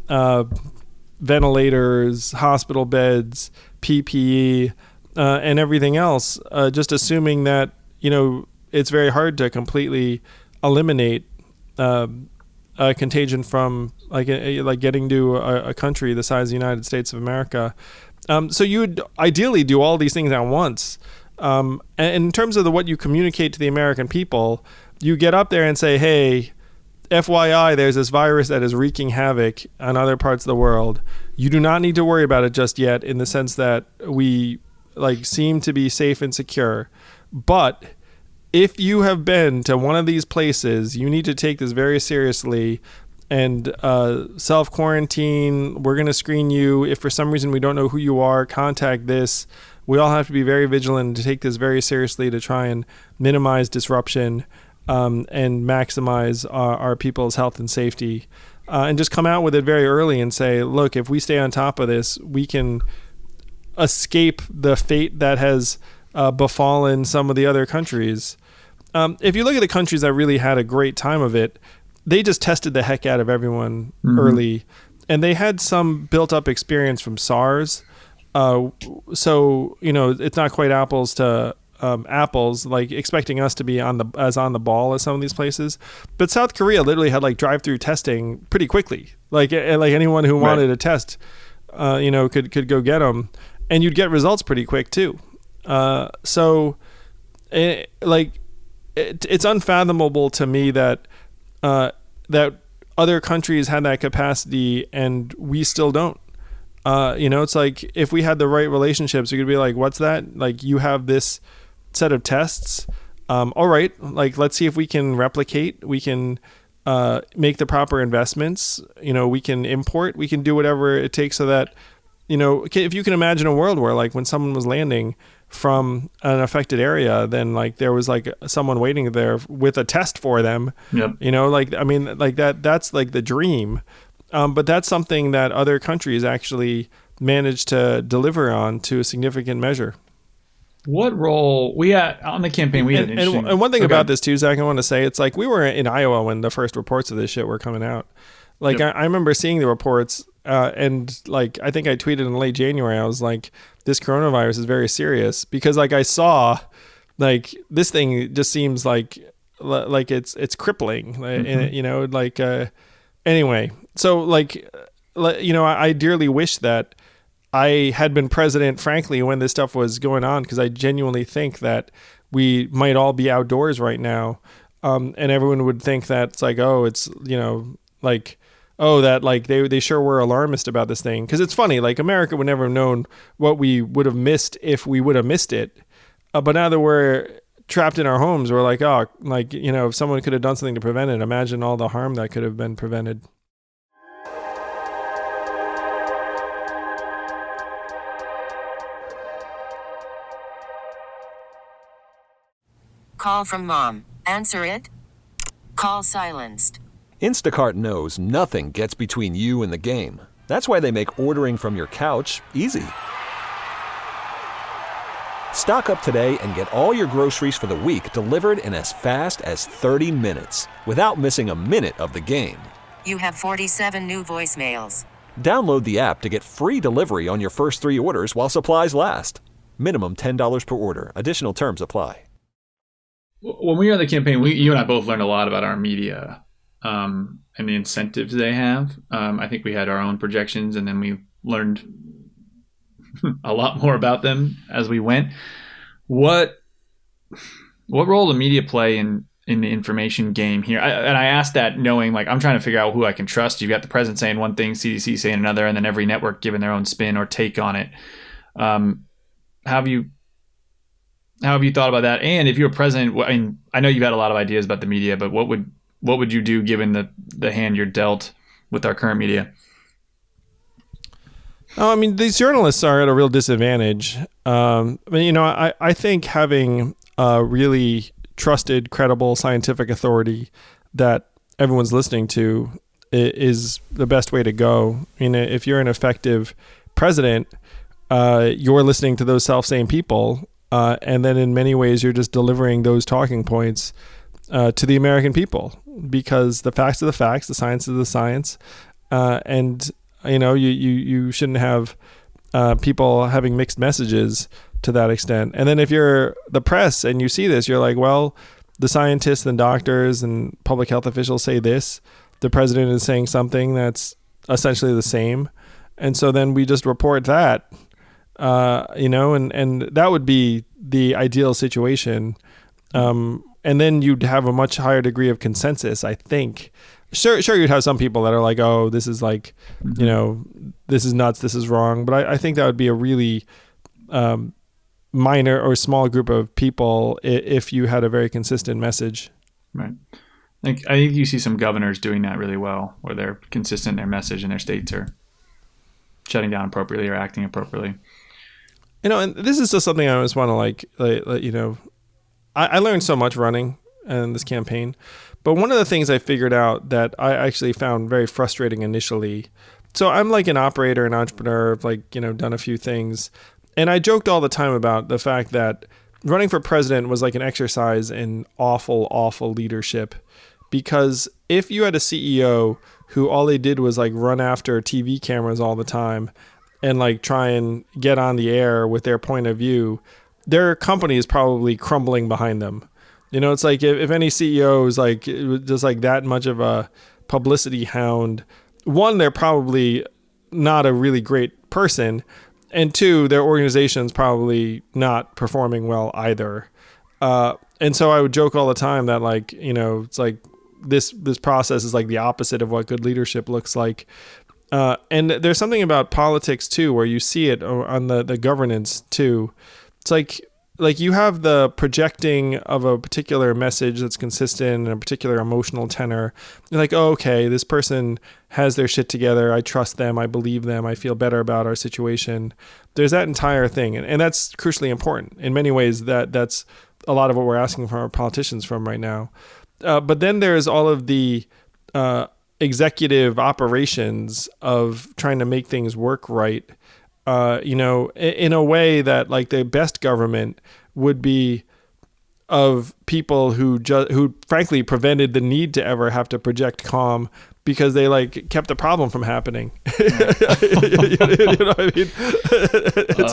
ventilators, hospital beds, PPE, and everything else, just assuming that, it's very hard to completely eliminate a contagion from like getting to a country the size of the United States of America. So you would ideally do all these things at once. And in terms of what you communicate to the American people, you get up there and say, hey, FYI, there's this virus that is wreaking havoc on other parts of the world. You do not need to worry about it just yet, in the sense that we like seem to be safe and secure. But if you have been to one of these places, you need to take this very seriously and self-quarantine. We're going to screen you. If for some reason we don't know who you are, contact this. We all have to be very vigilant to take this very seriously to try and minimize disruption and maximize our people's health and safety. And just come out with it very early and say, look, if we stay on top of this, we can escape the fate that has befallen some of the other countries. If you look at the countries that really had a great time of it, they just tested the heck out of everyone early, and they had some built up experience from SARS. So, it's not quite apples to apples, like expecting us to be on the ball as some of these places. But South Korea literally had like drive-through testing pretty quickly. Like anyone who wanted a test, could go get them, and you'd get results pretty quick too. It's unfathomable to me that other countries had that capacity and we still don't. It's like if we had the right relationships, we could be like, what's that? Like, you have this set of tests. All right. Like, let's see if we can replicate. We can make the proper investments. We can import. We can do whatever it takes so that, if you can imagine a world where like when someone was landing from an affected area, then like there was like someone waiting there with a test for them. Yep. That's like the dream. But that's something that other countries actually managed to deliver on to a significant measure. What role we had on the campaign? We had and one thing about this too, Zach, I want to say, it's like we were in Iowa when the first reports of this shit were coming out. Like, yep. I remember seeing the reports, and like I think I tweeted in late January, I was like, this coronavirus is very serious, because like I saw like this thing just seems like it's crippling, anyway. So like, I dearly wish that I had been president, frankly, when this stuff was going on, because I genuinely think that we might all be outdoors right now, and everyone would think that it's like, oh, it's oh, that like they sure were alarmist about this thing. Because it's funny, like America would never have known what we would have missed if we would have missed it. But now that we're trapped in our homes, we're like, oh, like, you know, if someone could have done something to prevent it, imagine all the harm that could have been prevented. Call from mom. Answer it. Call silenced. Instacart knows nothing gets between you and the game. That's why they make ordering from your couch easy. Stock up today and get all your groceries for the week delivered in as fast as 30 minutes without missing a minute of the game. You have 47 new voicemails. Download the app to get free delivery on your first 3 orders while supplies last. Minimum $10 per order. Additional terms apply. When we were in the campaign, you and I both learned a lot about our media and the incentives they have. I think we had our own projections, and then we learned a lot more about them as we went. What role do media play in the information game here? I asked that knowing, like, I'm trying to figure out who I can trust. You've got the president saying one thing, CDC saying another, and then every network giving their own spin or take on it. How have you thought about that? And if you're president, I mean, I know you've had a lot of ideas about the media, but what would you do given the hand you're dealt with our current media? Oh, I mean, these journalists are at a real disadvantage. I mean, you know, I think having a really trusted, credible scientific authority that everyone's listening to is the best way to go. I mean, if you're an effective president, you're listening to those self-same people. And then in many ways, you're just delivering those talking points to the American people, because the facts are the facts, the science is the science. And, you know, you shouldn't have people having mixed messages to that extent. And then if you're the press and you see this, you're like, well, the scientists and doctors and public health officials say this. The president is saying something that's essentially the same. And so then we just report that. You know, and that would be the ideal situation. And then you'd have a much higher degree of consensus, I think. Sure, you'd have some people that are like, oh, this is like, you know, this is nuts, this is wrong. But I think that would be a really minor or small group of people if you had a very consistent message. Right. I think you see some governors doing that really well, where they're consistent in their message and their states are shutting down appropriately or acting appropriately. You know, and this is just something I always want to like you know, I learned so much running in this campaign, but one of the things I figured out that I actually found very frustrating initially. So I'm like an operator, an entrepreneur, I've like, you know, done a few things. And I joked all the time about the fact that running for president was like an exercise in awful, awful leadership. Because if you had a CEO who all they did was like run after TV cameras all the time and like try and get on the air with their point of view, their company is probably crumbling behind them. You know, it's like if any CEO is like just like that much of a publicity hound, one, they're probably not a really great person, and two, their organization's probably not performing well either. And so I would joke all the time that, like, you know, it's like this process is like the opposite of what good leadership looks like. And there's something about politics too, where you see it on the governance too. It's like you have the projecting of a particular message that's consistent and a particular emotional tenor. You're like, oh, okay, this person has their shit together. I trust them. I believe them. I feel better about our situation. There's that entire thing. And that's crucially important. In many ways, that's a lot of what we're asking from our politicians from right now. But then there's all of the executive operations of trying to make things work right. You know, in a way that like the best government would be of people who frankly prevented the need to ever have to project calm because they like kept the problem from happening. You know what I mean? It's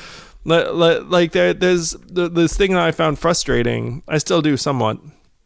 like there's this thing that I found frustrating. I still do somewhat.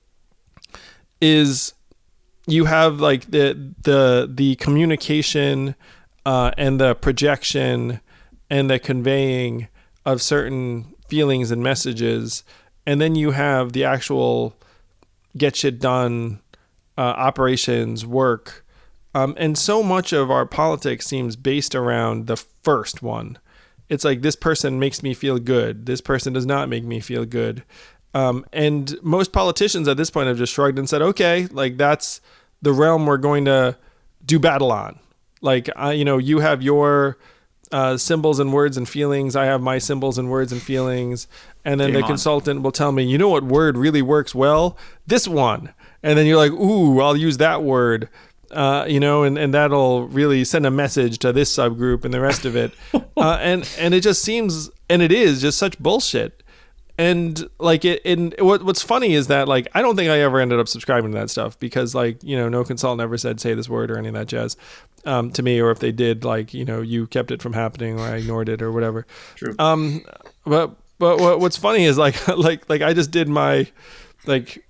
Is you have like the communication and the projection and the conveying of certain feelings and messages, and then you have the actual get shit done operations work, And so much of our politics seems based around the first one. It's like, this person makes me feel good. This person does not make me feel good. And most politicians at this point have just shrugged and said, okay, like that's the realm we're going to do battle on. Like, you have your symbols and words and feelings. I have my symbols and words and feelings. And then the consultant will tell me, you know what word really works well? This one. And then you're like, ooh, I'll use that word. And that'll really send a message to this subgroup and the rest of it. And it just seems, and it is just such bullshit. And like what's funny is that like, I don't think I ever ended up subscribing to that stuff because like, no consultant ever said, say this word or any of that jazz, to me, or if they did, like, you kept it from happening or I ignored it or whatever. True. But what's funny is like I just did my, like,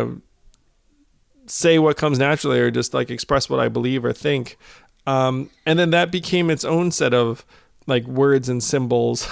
say what comes naturally or just like express what I believe or think. And then that became its own set of like words and symbols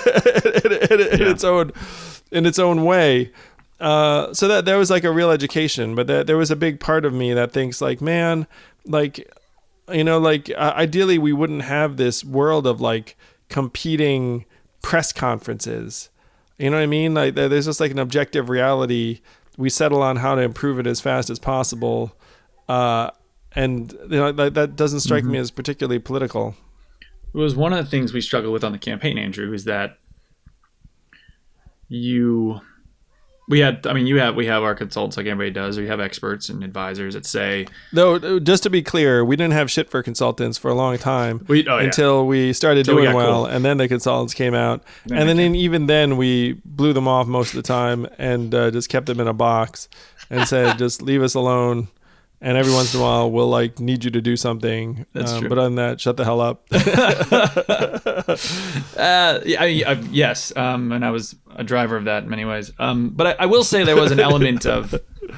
in its own way. So that there was like a real education, but there was a big part of me that thinks like, man, like, ideally we wouldn't have this world of like competing press conferences. You know what I mean? Like there's just like an objective reality. We settle on how to improve it as fast as possible. And that doesn't strike me as particularly political. It was one of the things we struggled with on the campaign, Andrew, is that we have our consultants like everybody does, or you have experts and advisors that say. Though, just to be clear, we didn't have shit for consultants for a long time until we started doing well, and then the consultants came out, and then even then we blew them off most of the time and just kept them in a box and said, just leave us alone. And every once in a while, we'll like need you to do something. That's true. But other than that, shut the hell up. Yes. And I was a driver of that in many ways. But I will say there was an element of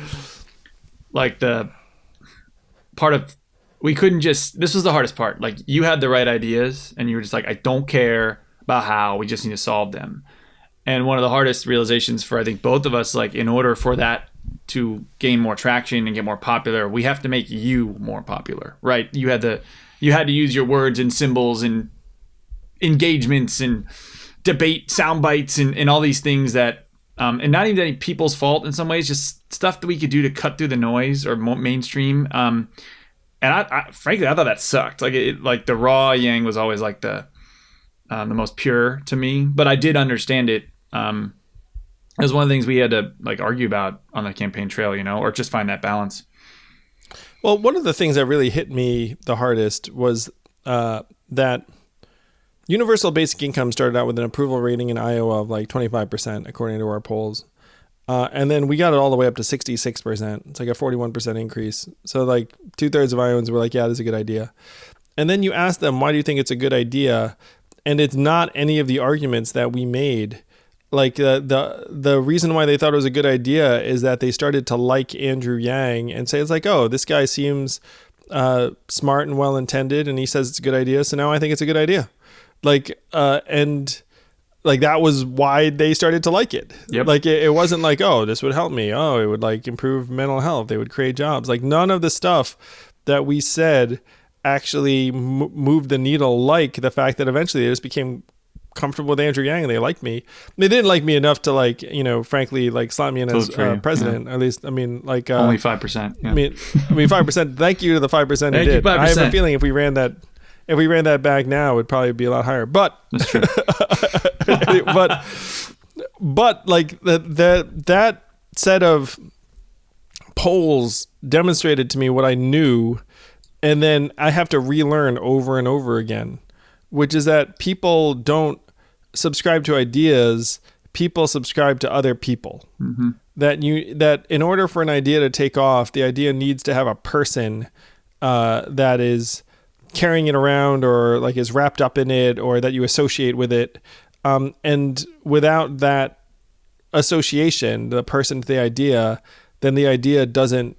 like the part of, we couldn't just, this was the hardest part. Like you had the right ideas and you were just like, I don't care about how, we just need to solve them. And one of the hardest realizations for, I think, both of us, like in order for that to gain more traction and get more popular, we have to make you more popular, right? You had to use your words and symbols and engagements and debate sound bites and all these things that, and not even any people's fault in some ways, just stuff that we could do to cut through the noise or mainstream. And I frankly, I thought that sucked. Like the raw Yang was always like the most pure to me, but I did understand it. It was one of the things we had to like argue about on the campaign trail, or just find that balance. Well, one of the things that really hit me the hardest was that universal basic income started out with an approval rating in Iowa of like 25%, according to our polls. And then we got it all the way up to 66%. It's like a 41% increase. So like 2/3 of Iowans were like, yeah, this is a good idea. And then you ask them, why do you think it's a good idea? And it's not any of the arguments that we made. Like the reason why they thought it was a good idea is that they started to like Andrew Yang and say, it's like, oh, this guy seems smart and well-intended and he says it's a good idea. So now I think it's a good idea. And that was why they started to like it. Yep. Like it wasn't like, oh, this would help me. Oh, it would like improve mental health. They would create jobs. Like none of the stuff that we said actually moved the needle, like the fact that eventually they just became comfortable with Andrew Yang and they liked me. They didn't like me enough to like, frankly, like slot me in as president. Yeah. At least, I mean, like only 5%. Yeah. I mean 5%. Thank you to the 5% who did. 5%. I have a feeling if we ran that back now, it would probably be a lot higher. But that's true. but like that set of polls demonstrated to me what I knew, and then I have to relearn over and over again, which is that people don't subscribe to ideas, people subscribe to other people. Mm-hmm. That in order for an idea to take off, the idea needs to have a person that is carrying it around or like is wrapped up in it or that you associate with it. And without that association, the person to the idea, then the idea doesn't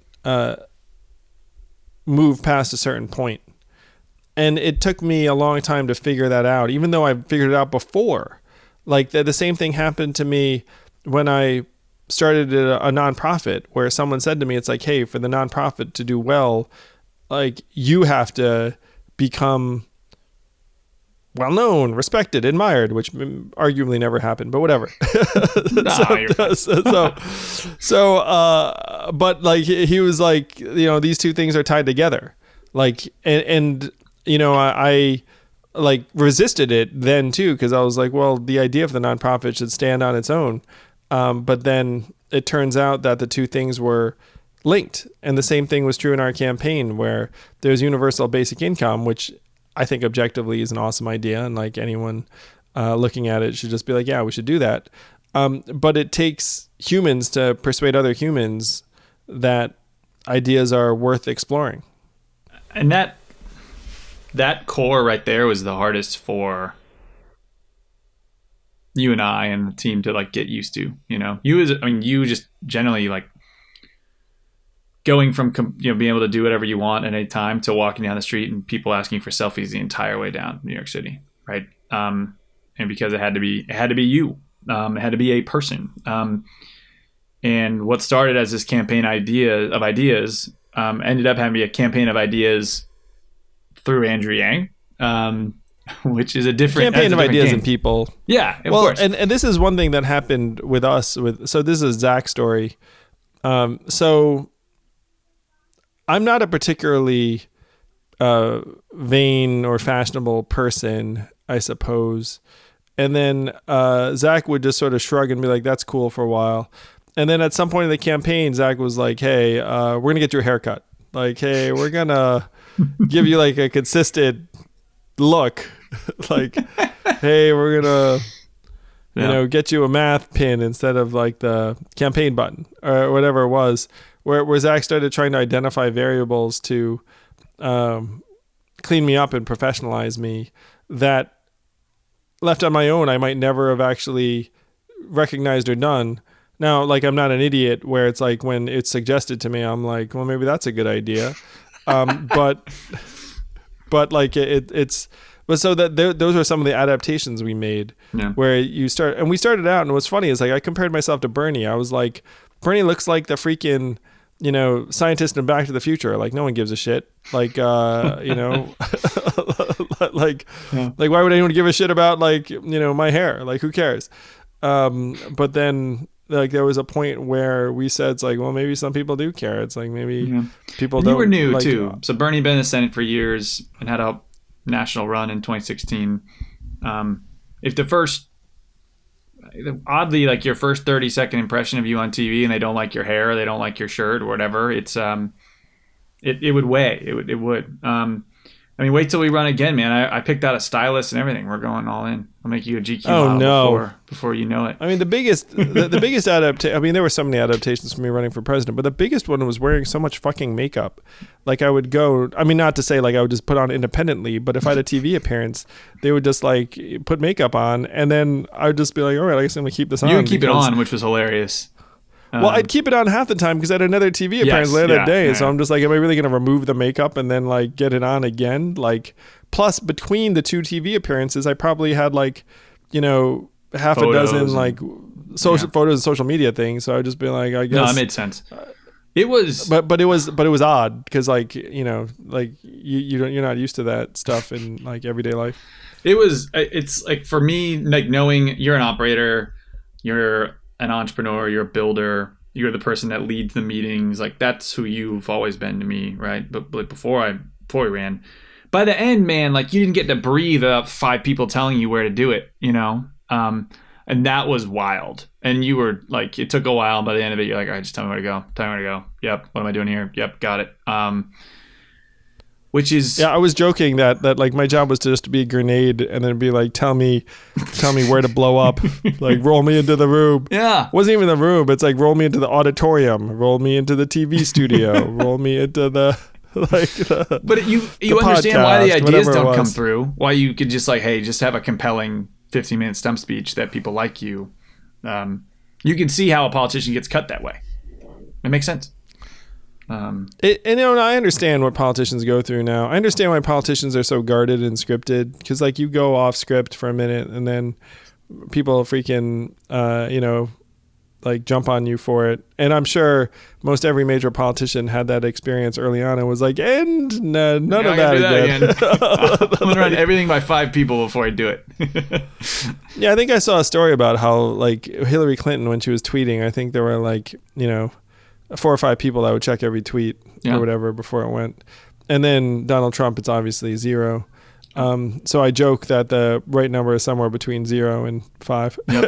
move past a certain point. And it took me a long time to figure that out, even though I figured it out before. Like the same thing happened to me when I started a nonprofit, where someone said to me, it's like, hey, for the nonprofit to do well, like you have to become well known, respected, admired, which arguably never happened, but whatever. But like he was like, you know, these two things are tied together. Like, and you know, I like resisted it then too, because I was like, well, the idea of the nonprofit should stand on its own. But then it turns out that the two things were linked, and the same thing was true in our campaign, where there's universal basic income, which I think objectively is an awesome idea, and like anyone looking at it should just be like, yeah, we should do that. But it takes humans to persuade other humans that ideas are worth exploring. And that core right there was the hardest for you and I and the team to like get used to. You know, you just generally like going from, you know, being able to do whatever you want at any time to walking down the street and people asking for selfies the entire way down New York City, right? And because it had to be you, it had to be a person. And what started as this campaign of ideas ended up having to be a campaign of ideas through Andrew Yang, which is a different campaign of ideas game. And people. Yeah, of course. And this is one thing that happened with us. So this is Zach's story. So I'm not a particularly vain or fashionable person, I suppose. And then Zach would just sort of shrug and be like, that's cool for a while. And then at some point in the campaign, Zach was like, hey, we're going to get you a haircut. Like, hey, we're going to give you like a consistent look. Like, hey, we're going to, you know, get you a math pin instead of like the campaign button or whatever it was. Where Zach started trying to identify variables to clean me up and professionalize me that left on my own, I might never have actually recognized or done. Now, like, I'm not an idiot where it's like when it's suggested to me, I'm like, well, maybe that's a good idea. But like but so that those are some of the adaptations we made where you start, and we started out, and what's funny is like, I compared myself to Bernie. I was like, Bernie looks like the freaking, you know, scientist in Back to the Future. Like, no one gives a shit. Like, you know, like why would anyone give a shit about, like, you know, my hair? Like, who cares? But then, like, there was a point where we said, it's like, well, maybe some people do care. It's like, maybe people don't. You were new, like, too. So Bernie been in the Senate for years and had a national run in 2016. If the first, oddly, like your first 30-second impression of you on TV and they don't like your hair or they don't like your shirt or whatever, it's it would weigh. It would. I mean, wait till we run again, man. I picked out a stylist and everything. We're going all in. I'll make you a GQ model before you know it. I mean, the biggest adaptation. I mean, there were so many adaptations for me running for president, but the biggest one was wearing so much fucking makeup. Like, I would go. I mean, not to say like I would just put on independently, but if I had a TV appearance, they would just like put makeup on, and then I would just be like, all right, I guess I'm gonna keep this on. You would keep it on, which was hilarious. Well, I'd keep it on half the time because I had another TV appearance later that day. So I'm just like, am I really going to remove the makeup and then like get it on again? Like, plus between the two TV appearances, I probably had like, you know, half a dozen like social photos and social media things. So I'd just be like, I guess. No, it made sense. It was, but it was odd because, like, you know, like you're not used to that stuff in like everyday life. It's like, for me, like, knowing you're an operator, you're an entrepreneur, you're a builder, you're the person that leads the meetings, like, that's who you've always been to me, right? But before we ran, by the end, man, like, you didn't get to breathe up 5 people telling you where to do it, you know? And that was wild. And you were like, it took a while, and by the end of it, you're like, all right, just tell me where to go. Yep. What am I doing here? Yep. Got it. Which is, I was joking that like my job was to just be a grenade and then be like, tell me where to blow up, like roll me into the room. Yeah, it wasn't even the room. It's like, roll me into the auditorium, roll me into the TV studio, roll me into the But you understand why the ideas don't come through. Why you could just like, hey, just have a compelling 15-minute stump speech that people like you. You can see how a politician gets cut that way. It makes sense. And you know, I understand what politicians go through now. I understand why politicians are so guarded and scripted, because like you go off script for a minute and then people freaking you know, like jump on you for it. And I'm sure most every major politician had that experience early on and was like, and none of that again. I'm going to run everything by 5 people before I do it. Yeah, I think I saw a story about how like Hillary Clinton, when she was tweeting, I think there were like, 4 or 5 people that would check every tweet or whatever before it went. And then Donald Trump, it's obviously 0. So I joke that the right number is somewhere between 0 and 5. Yep.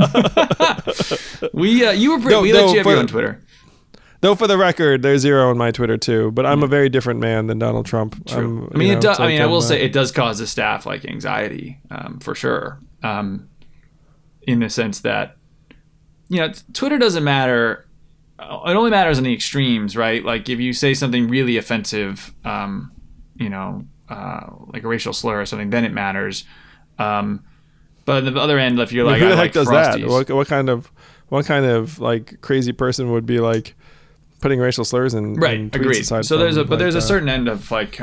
We let you have you on Twitter. Though for the record, there's 0 on my Twitter too. But I'm a very different man than Donald Trump. True. I will say it does cause the staff like anxiety, for sure. In the sense that, Twitter doesn't matter. It only matters in the extremes, right? Like if you say something really offensive, like a racial slur or something, then it matters. But on the other end, if you're like, who the I heck like does Frosties. that? What kind of like crazy person would be like putting racial slurs in tweets agreed. aside So from, there's a certain end of like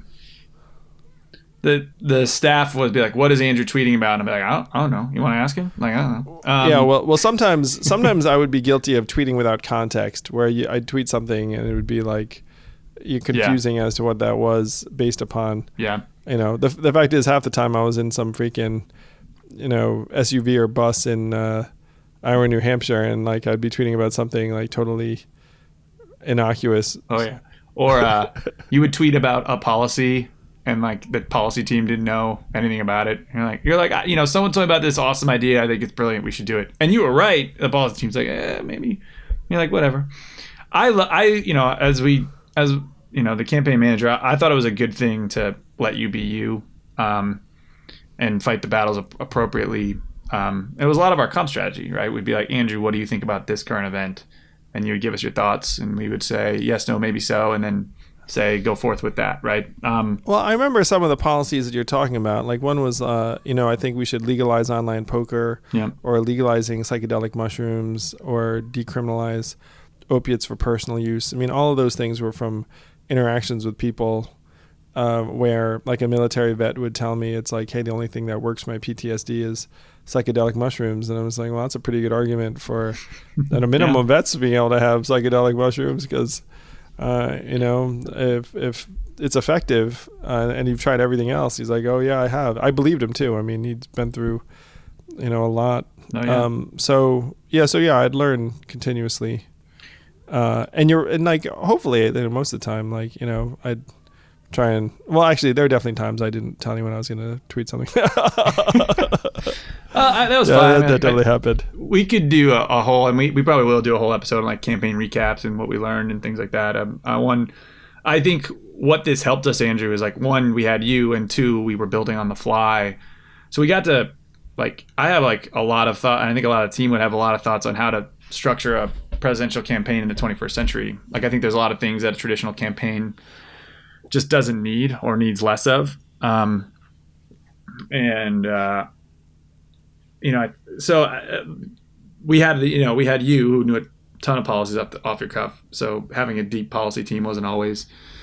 the staff would be like, what is Andrew tweeting about? And I'd be like, I don't know. You want to ask him? Like, I don't know. Well, sometimes I would be guilty of tweeting without context, where I'd tweet something and it would be like you're confusing as to what that was based upon. Yeah. The fact is, half the time I was in some freaking SUV or bus in Iowa, New Hampshire, and like I'd be tweeting about something like totally innocuous. Oh yeah. Or you would tweet about a policy and like the policy team didn't know anything about it. You're like, someone told me about this awesome idea. I think it's brilliant. We should do it. And you were right. The policy team's like, maybe. You're like, whatever. As the campaign manager, I thought it was a good thing to let you be you, and fight the battles appropriately. It was a lot of our comp strategy, right? We'd be like, Andrew, what do you think about this current event? And you would give us your thoughts, and we would say yes, no, maybe so, and then say go forth with that, right? Well, I remember some of the policies that you're talking about. Like one was, I think we should legalize online poker, or legalizing psychedelic mushrooms, or decriminalize opiates for personal use. I mean, all of those things were from interactions with people, where like a military vet would tell me, it's like, hey, the only thing that works for my PTSD is psychedelic mushrooms. And I was like, well, that's a pretty good argument for at a minimum vets being able to have psychedelic mushrooms, because if it's effective, and you've tried everything else. He's like, oh yeah, I have. I believed him too. I mean, he'd been through a lot. Oh, yeah. I'd learn continuously, and like hopefully most of the time, like I'd try and, well, actually there were definitely times I didn't tell anyone I was going to tweet something. That was fine. That totally happened. We could do a whole, and we probably will do a whole episode on like campaign recaps and what we learned and things like that. I think what this helped us, Andrew, is like, 1, we had you, and 2, we were building on the fly. So we got to like, I have like a lot of thought, and I think a lot of the team would have a lot of thoughts on how to structure a presidential campaign in the 21st century. Like, I think there's a lot of things that a traditional campaign just doesn't need or needs less of. We had we had you who knew a ton of policies off your cuff. So having a deep policy team wasn't always,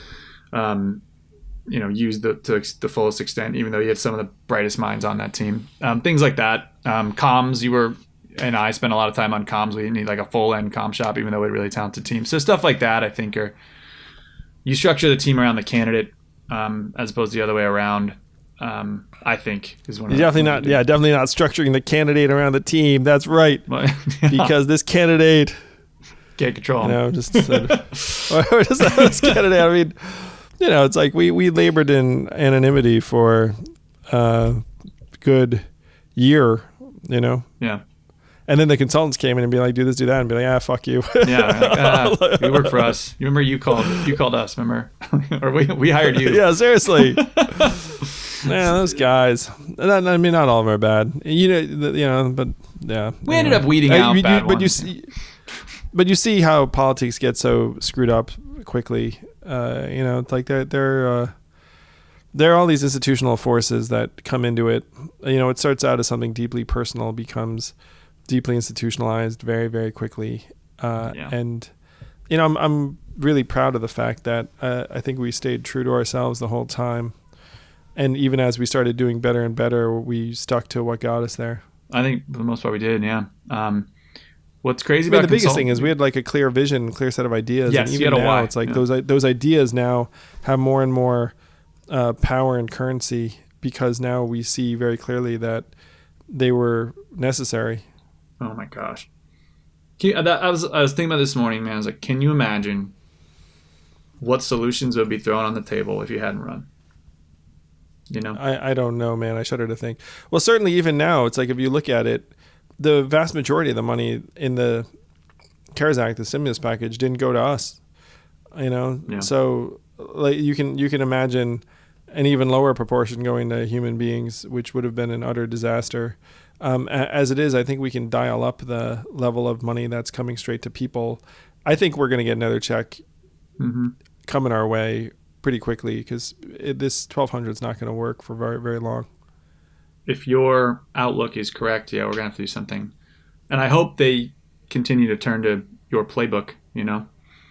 used to the fullest extent, even though you had some of the brightest minds on that team. Things like that. Comms, you and I spent a lot of time on comms. We didn't need like a full end comm shop, even though we had a really talented team. So stuff like that, I think, you structure the team around the candidate, as opposed to the other way around. I think is one of definitely not structuring the candidate around the team. That's right. Because this candidate can't control him. Just this candidate. I mean, it's like we labored in anonymity for a good year, Yeah. And then the consultants came in and be like, do this, do that, and be like, fuck you. Yeah, you work for us. You remember you called us, remember? Or we hired you. Yeah, seriously. Man, those guys. I mean, not all of them are bad. But yeah. We ended up weeding out bad ones. But you see how politics get so screwed up quickly. It's like there are all these institutional forces that come into it. It starts out as something deeply personal, becomes deeply institutionalized very, very quickly. And I'm really proud of the fact that I think we stayed true to ourselves the whole time. And even as we started doing better and better, we stuck to what got us there. I think for the most part we did, yeah. what's crazy I mean, about the biggest thing consulting- is we had like a clear vision, clear set of ideas. Yes, and you even had a now, why. it's like Yeah. those ideas now have more and more power and currency because now we see very clearly that they were necessary. Oh my gosh. I was thinking about this morning, man. I was like, can you imagine what solutions would be thrown on the table if you hadn't run? You know? I don't know, man. I shudder to think. Well, certainly even now, it's like if you look at it, the vast majority of the money in the CARES Act, the stimulus package, didn't go to us. You know, Yeah. so like you can imagine an even lower proportion going to human beings, which would have been an utter disaster. As it is, I think we can dial up the level of money that's coming straight to people. I think we're going to get another check coming our way pretty quickly because this 1,200 is not going to work for very, very long. If your outlook is correct, yeah, we're going to have to do something. And I hope they continue to turn to your playbook, you know?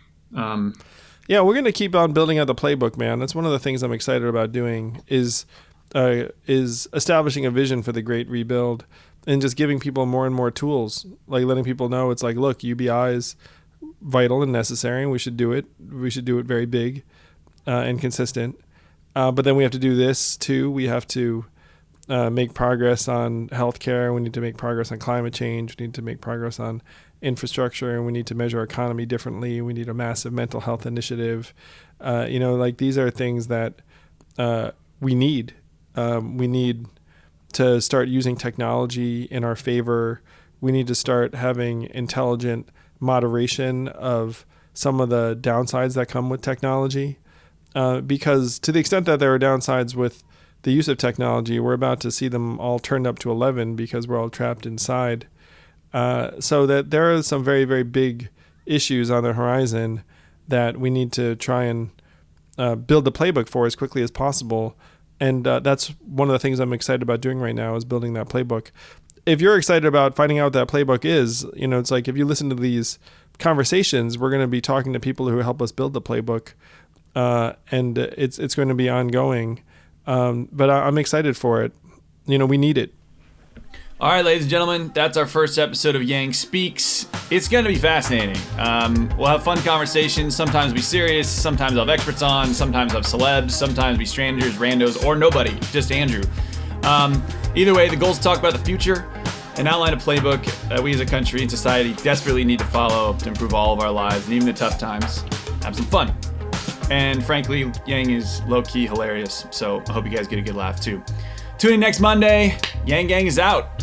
Yeah, we're going to keep on building out the playbook, man. That's one of the things I'm excited about doing is establishing a vision for the Great Rebuild and just giving people more and more tools, like letting people know it's like, look, UBI is vital and necessary, and we should do it. We should do it very big and consistent. But then we have to do this too. We have to make progress on healthcare. We need to make progress on climate change. We need to make progress on infrastructure, and we need to measure our economy differently. We need a massive mental health initiative. Like these are things that we need. We need to start using technology in our favor. We need to start having intelligent moderation of some of the downsides that come with technology. Because to the extent that there are downsides with the use of technology, we're about to see them all turned up to 11 because we're all trapped inside. So that there are some very, very big issues on the horizon that we need to try and build the playbook for as quickly as possible. And that's one of the things I'm excited about doing right now is building that playbook. If you're excited about finding out what that playbook is, it's like if you listen to these conversations, we're going to be talking to people who help us build the playbook. And it's going to be ongoing. But I'm excited for it. We need it. All right, ladies and gentlemen, that's our first episode of Yang Speaks. It's going to be fascinating. We'll have fun conversations. Sometimes be serious. Sometimes I'll have experts on. Sometimes I'll have celebs. Sometimes be strangers, randos, or nobody, just Andrew. Either way, the goal is to talk about the future and outline a playbook that we as a country and society desperately need to follow to improve all of our lives and even the tough times. Have some fun. And frankly, Yang is low-key hilarious, so I hope you guys get a good laugh too. Tune in next Monday. Yang Gang is out.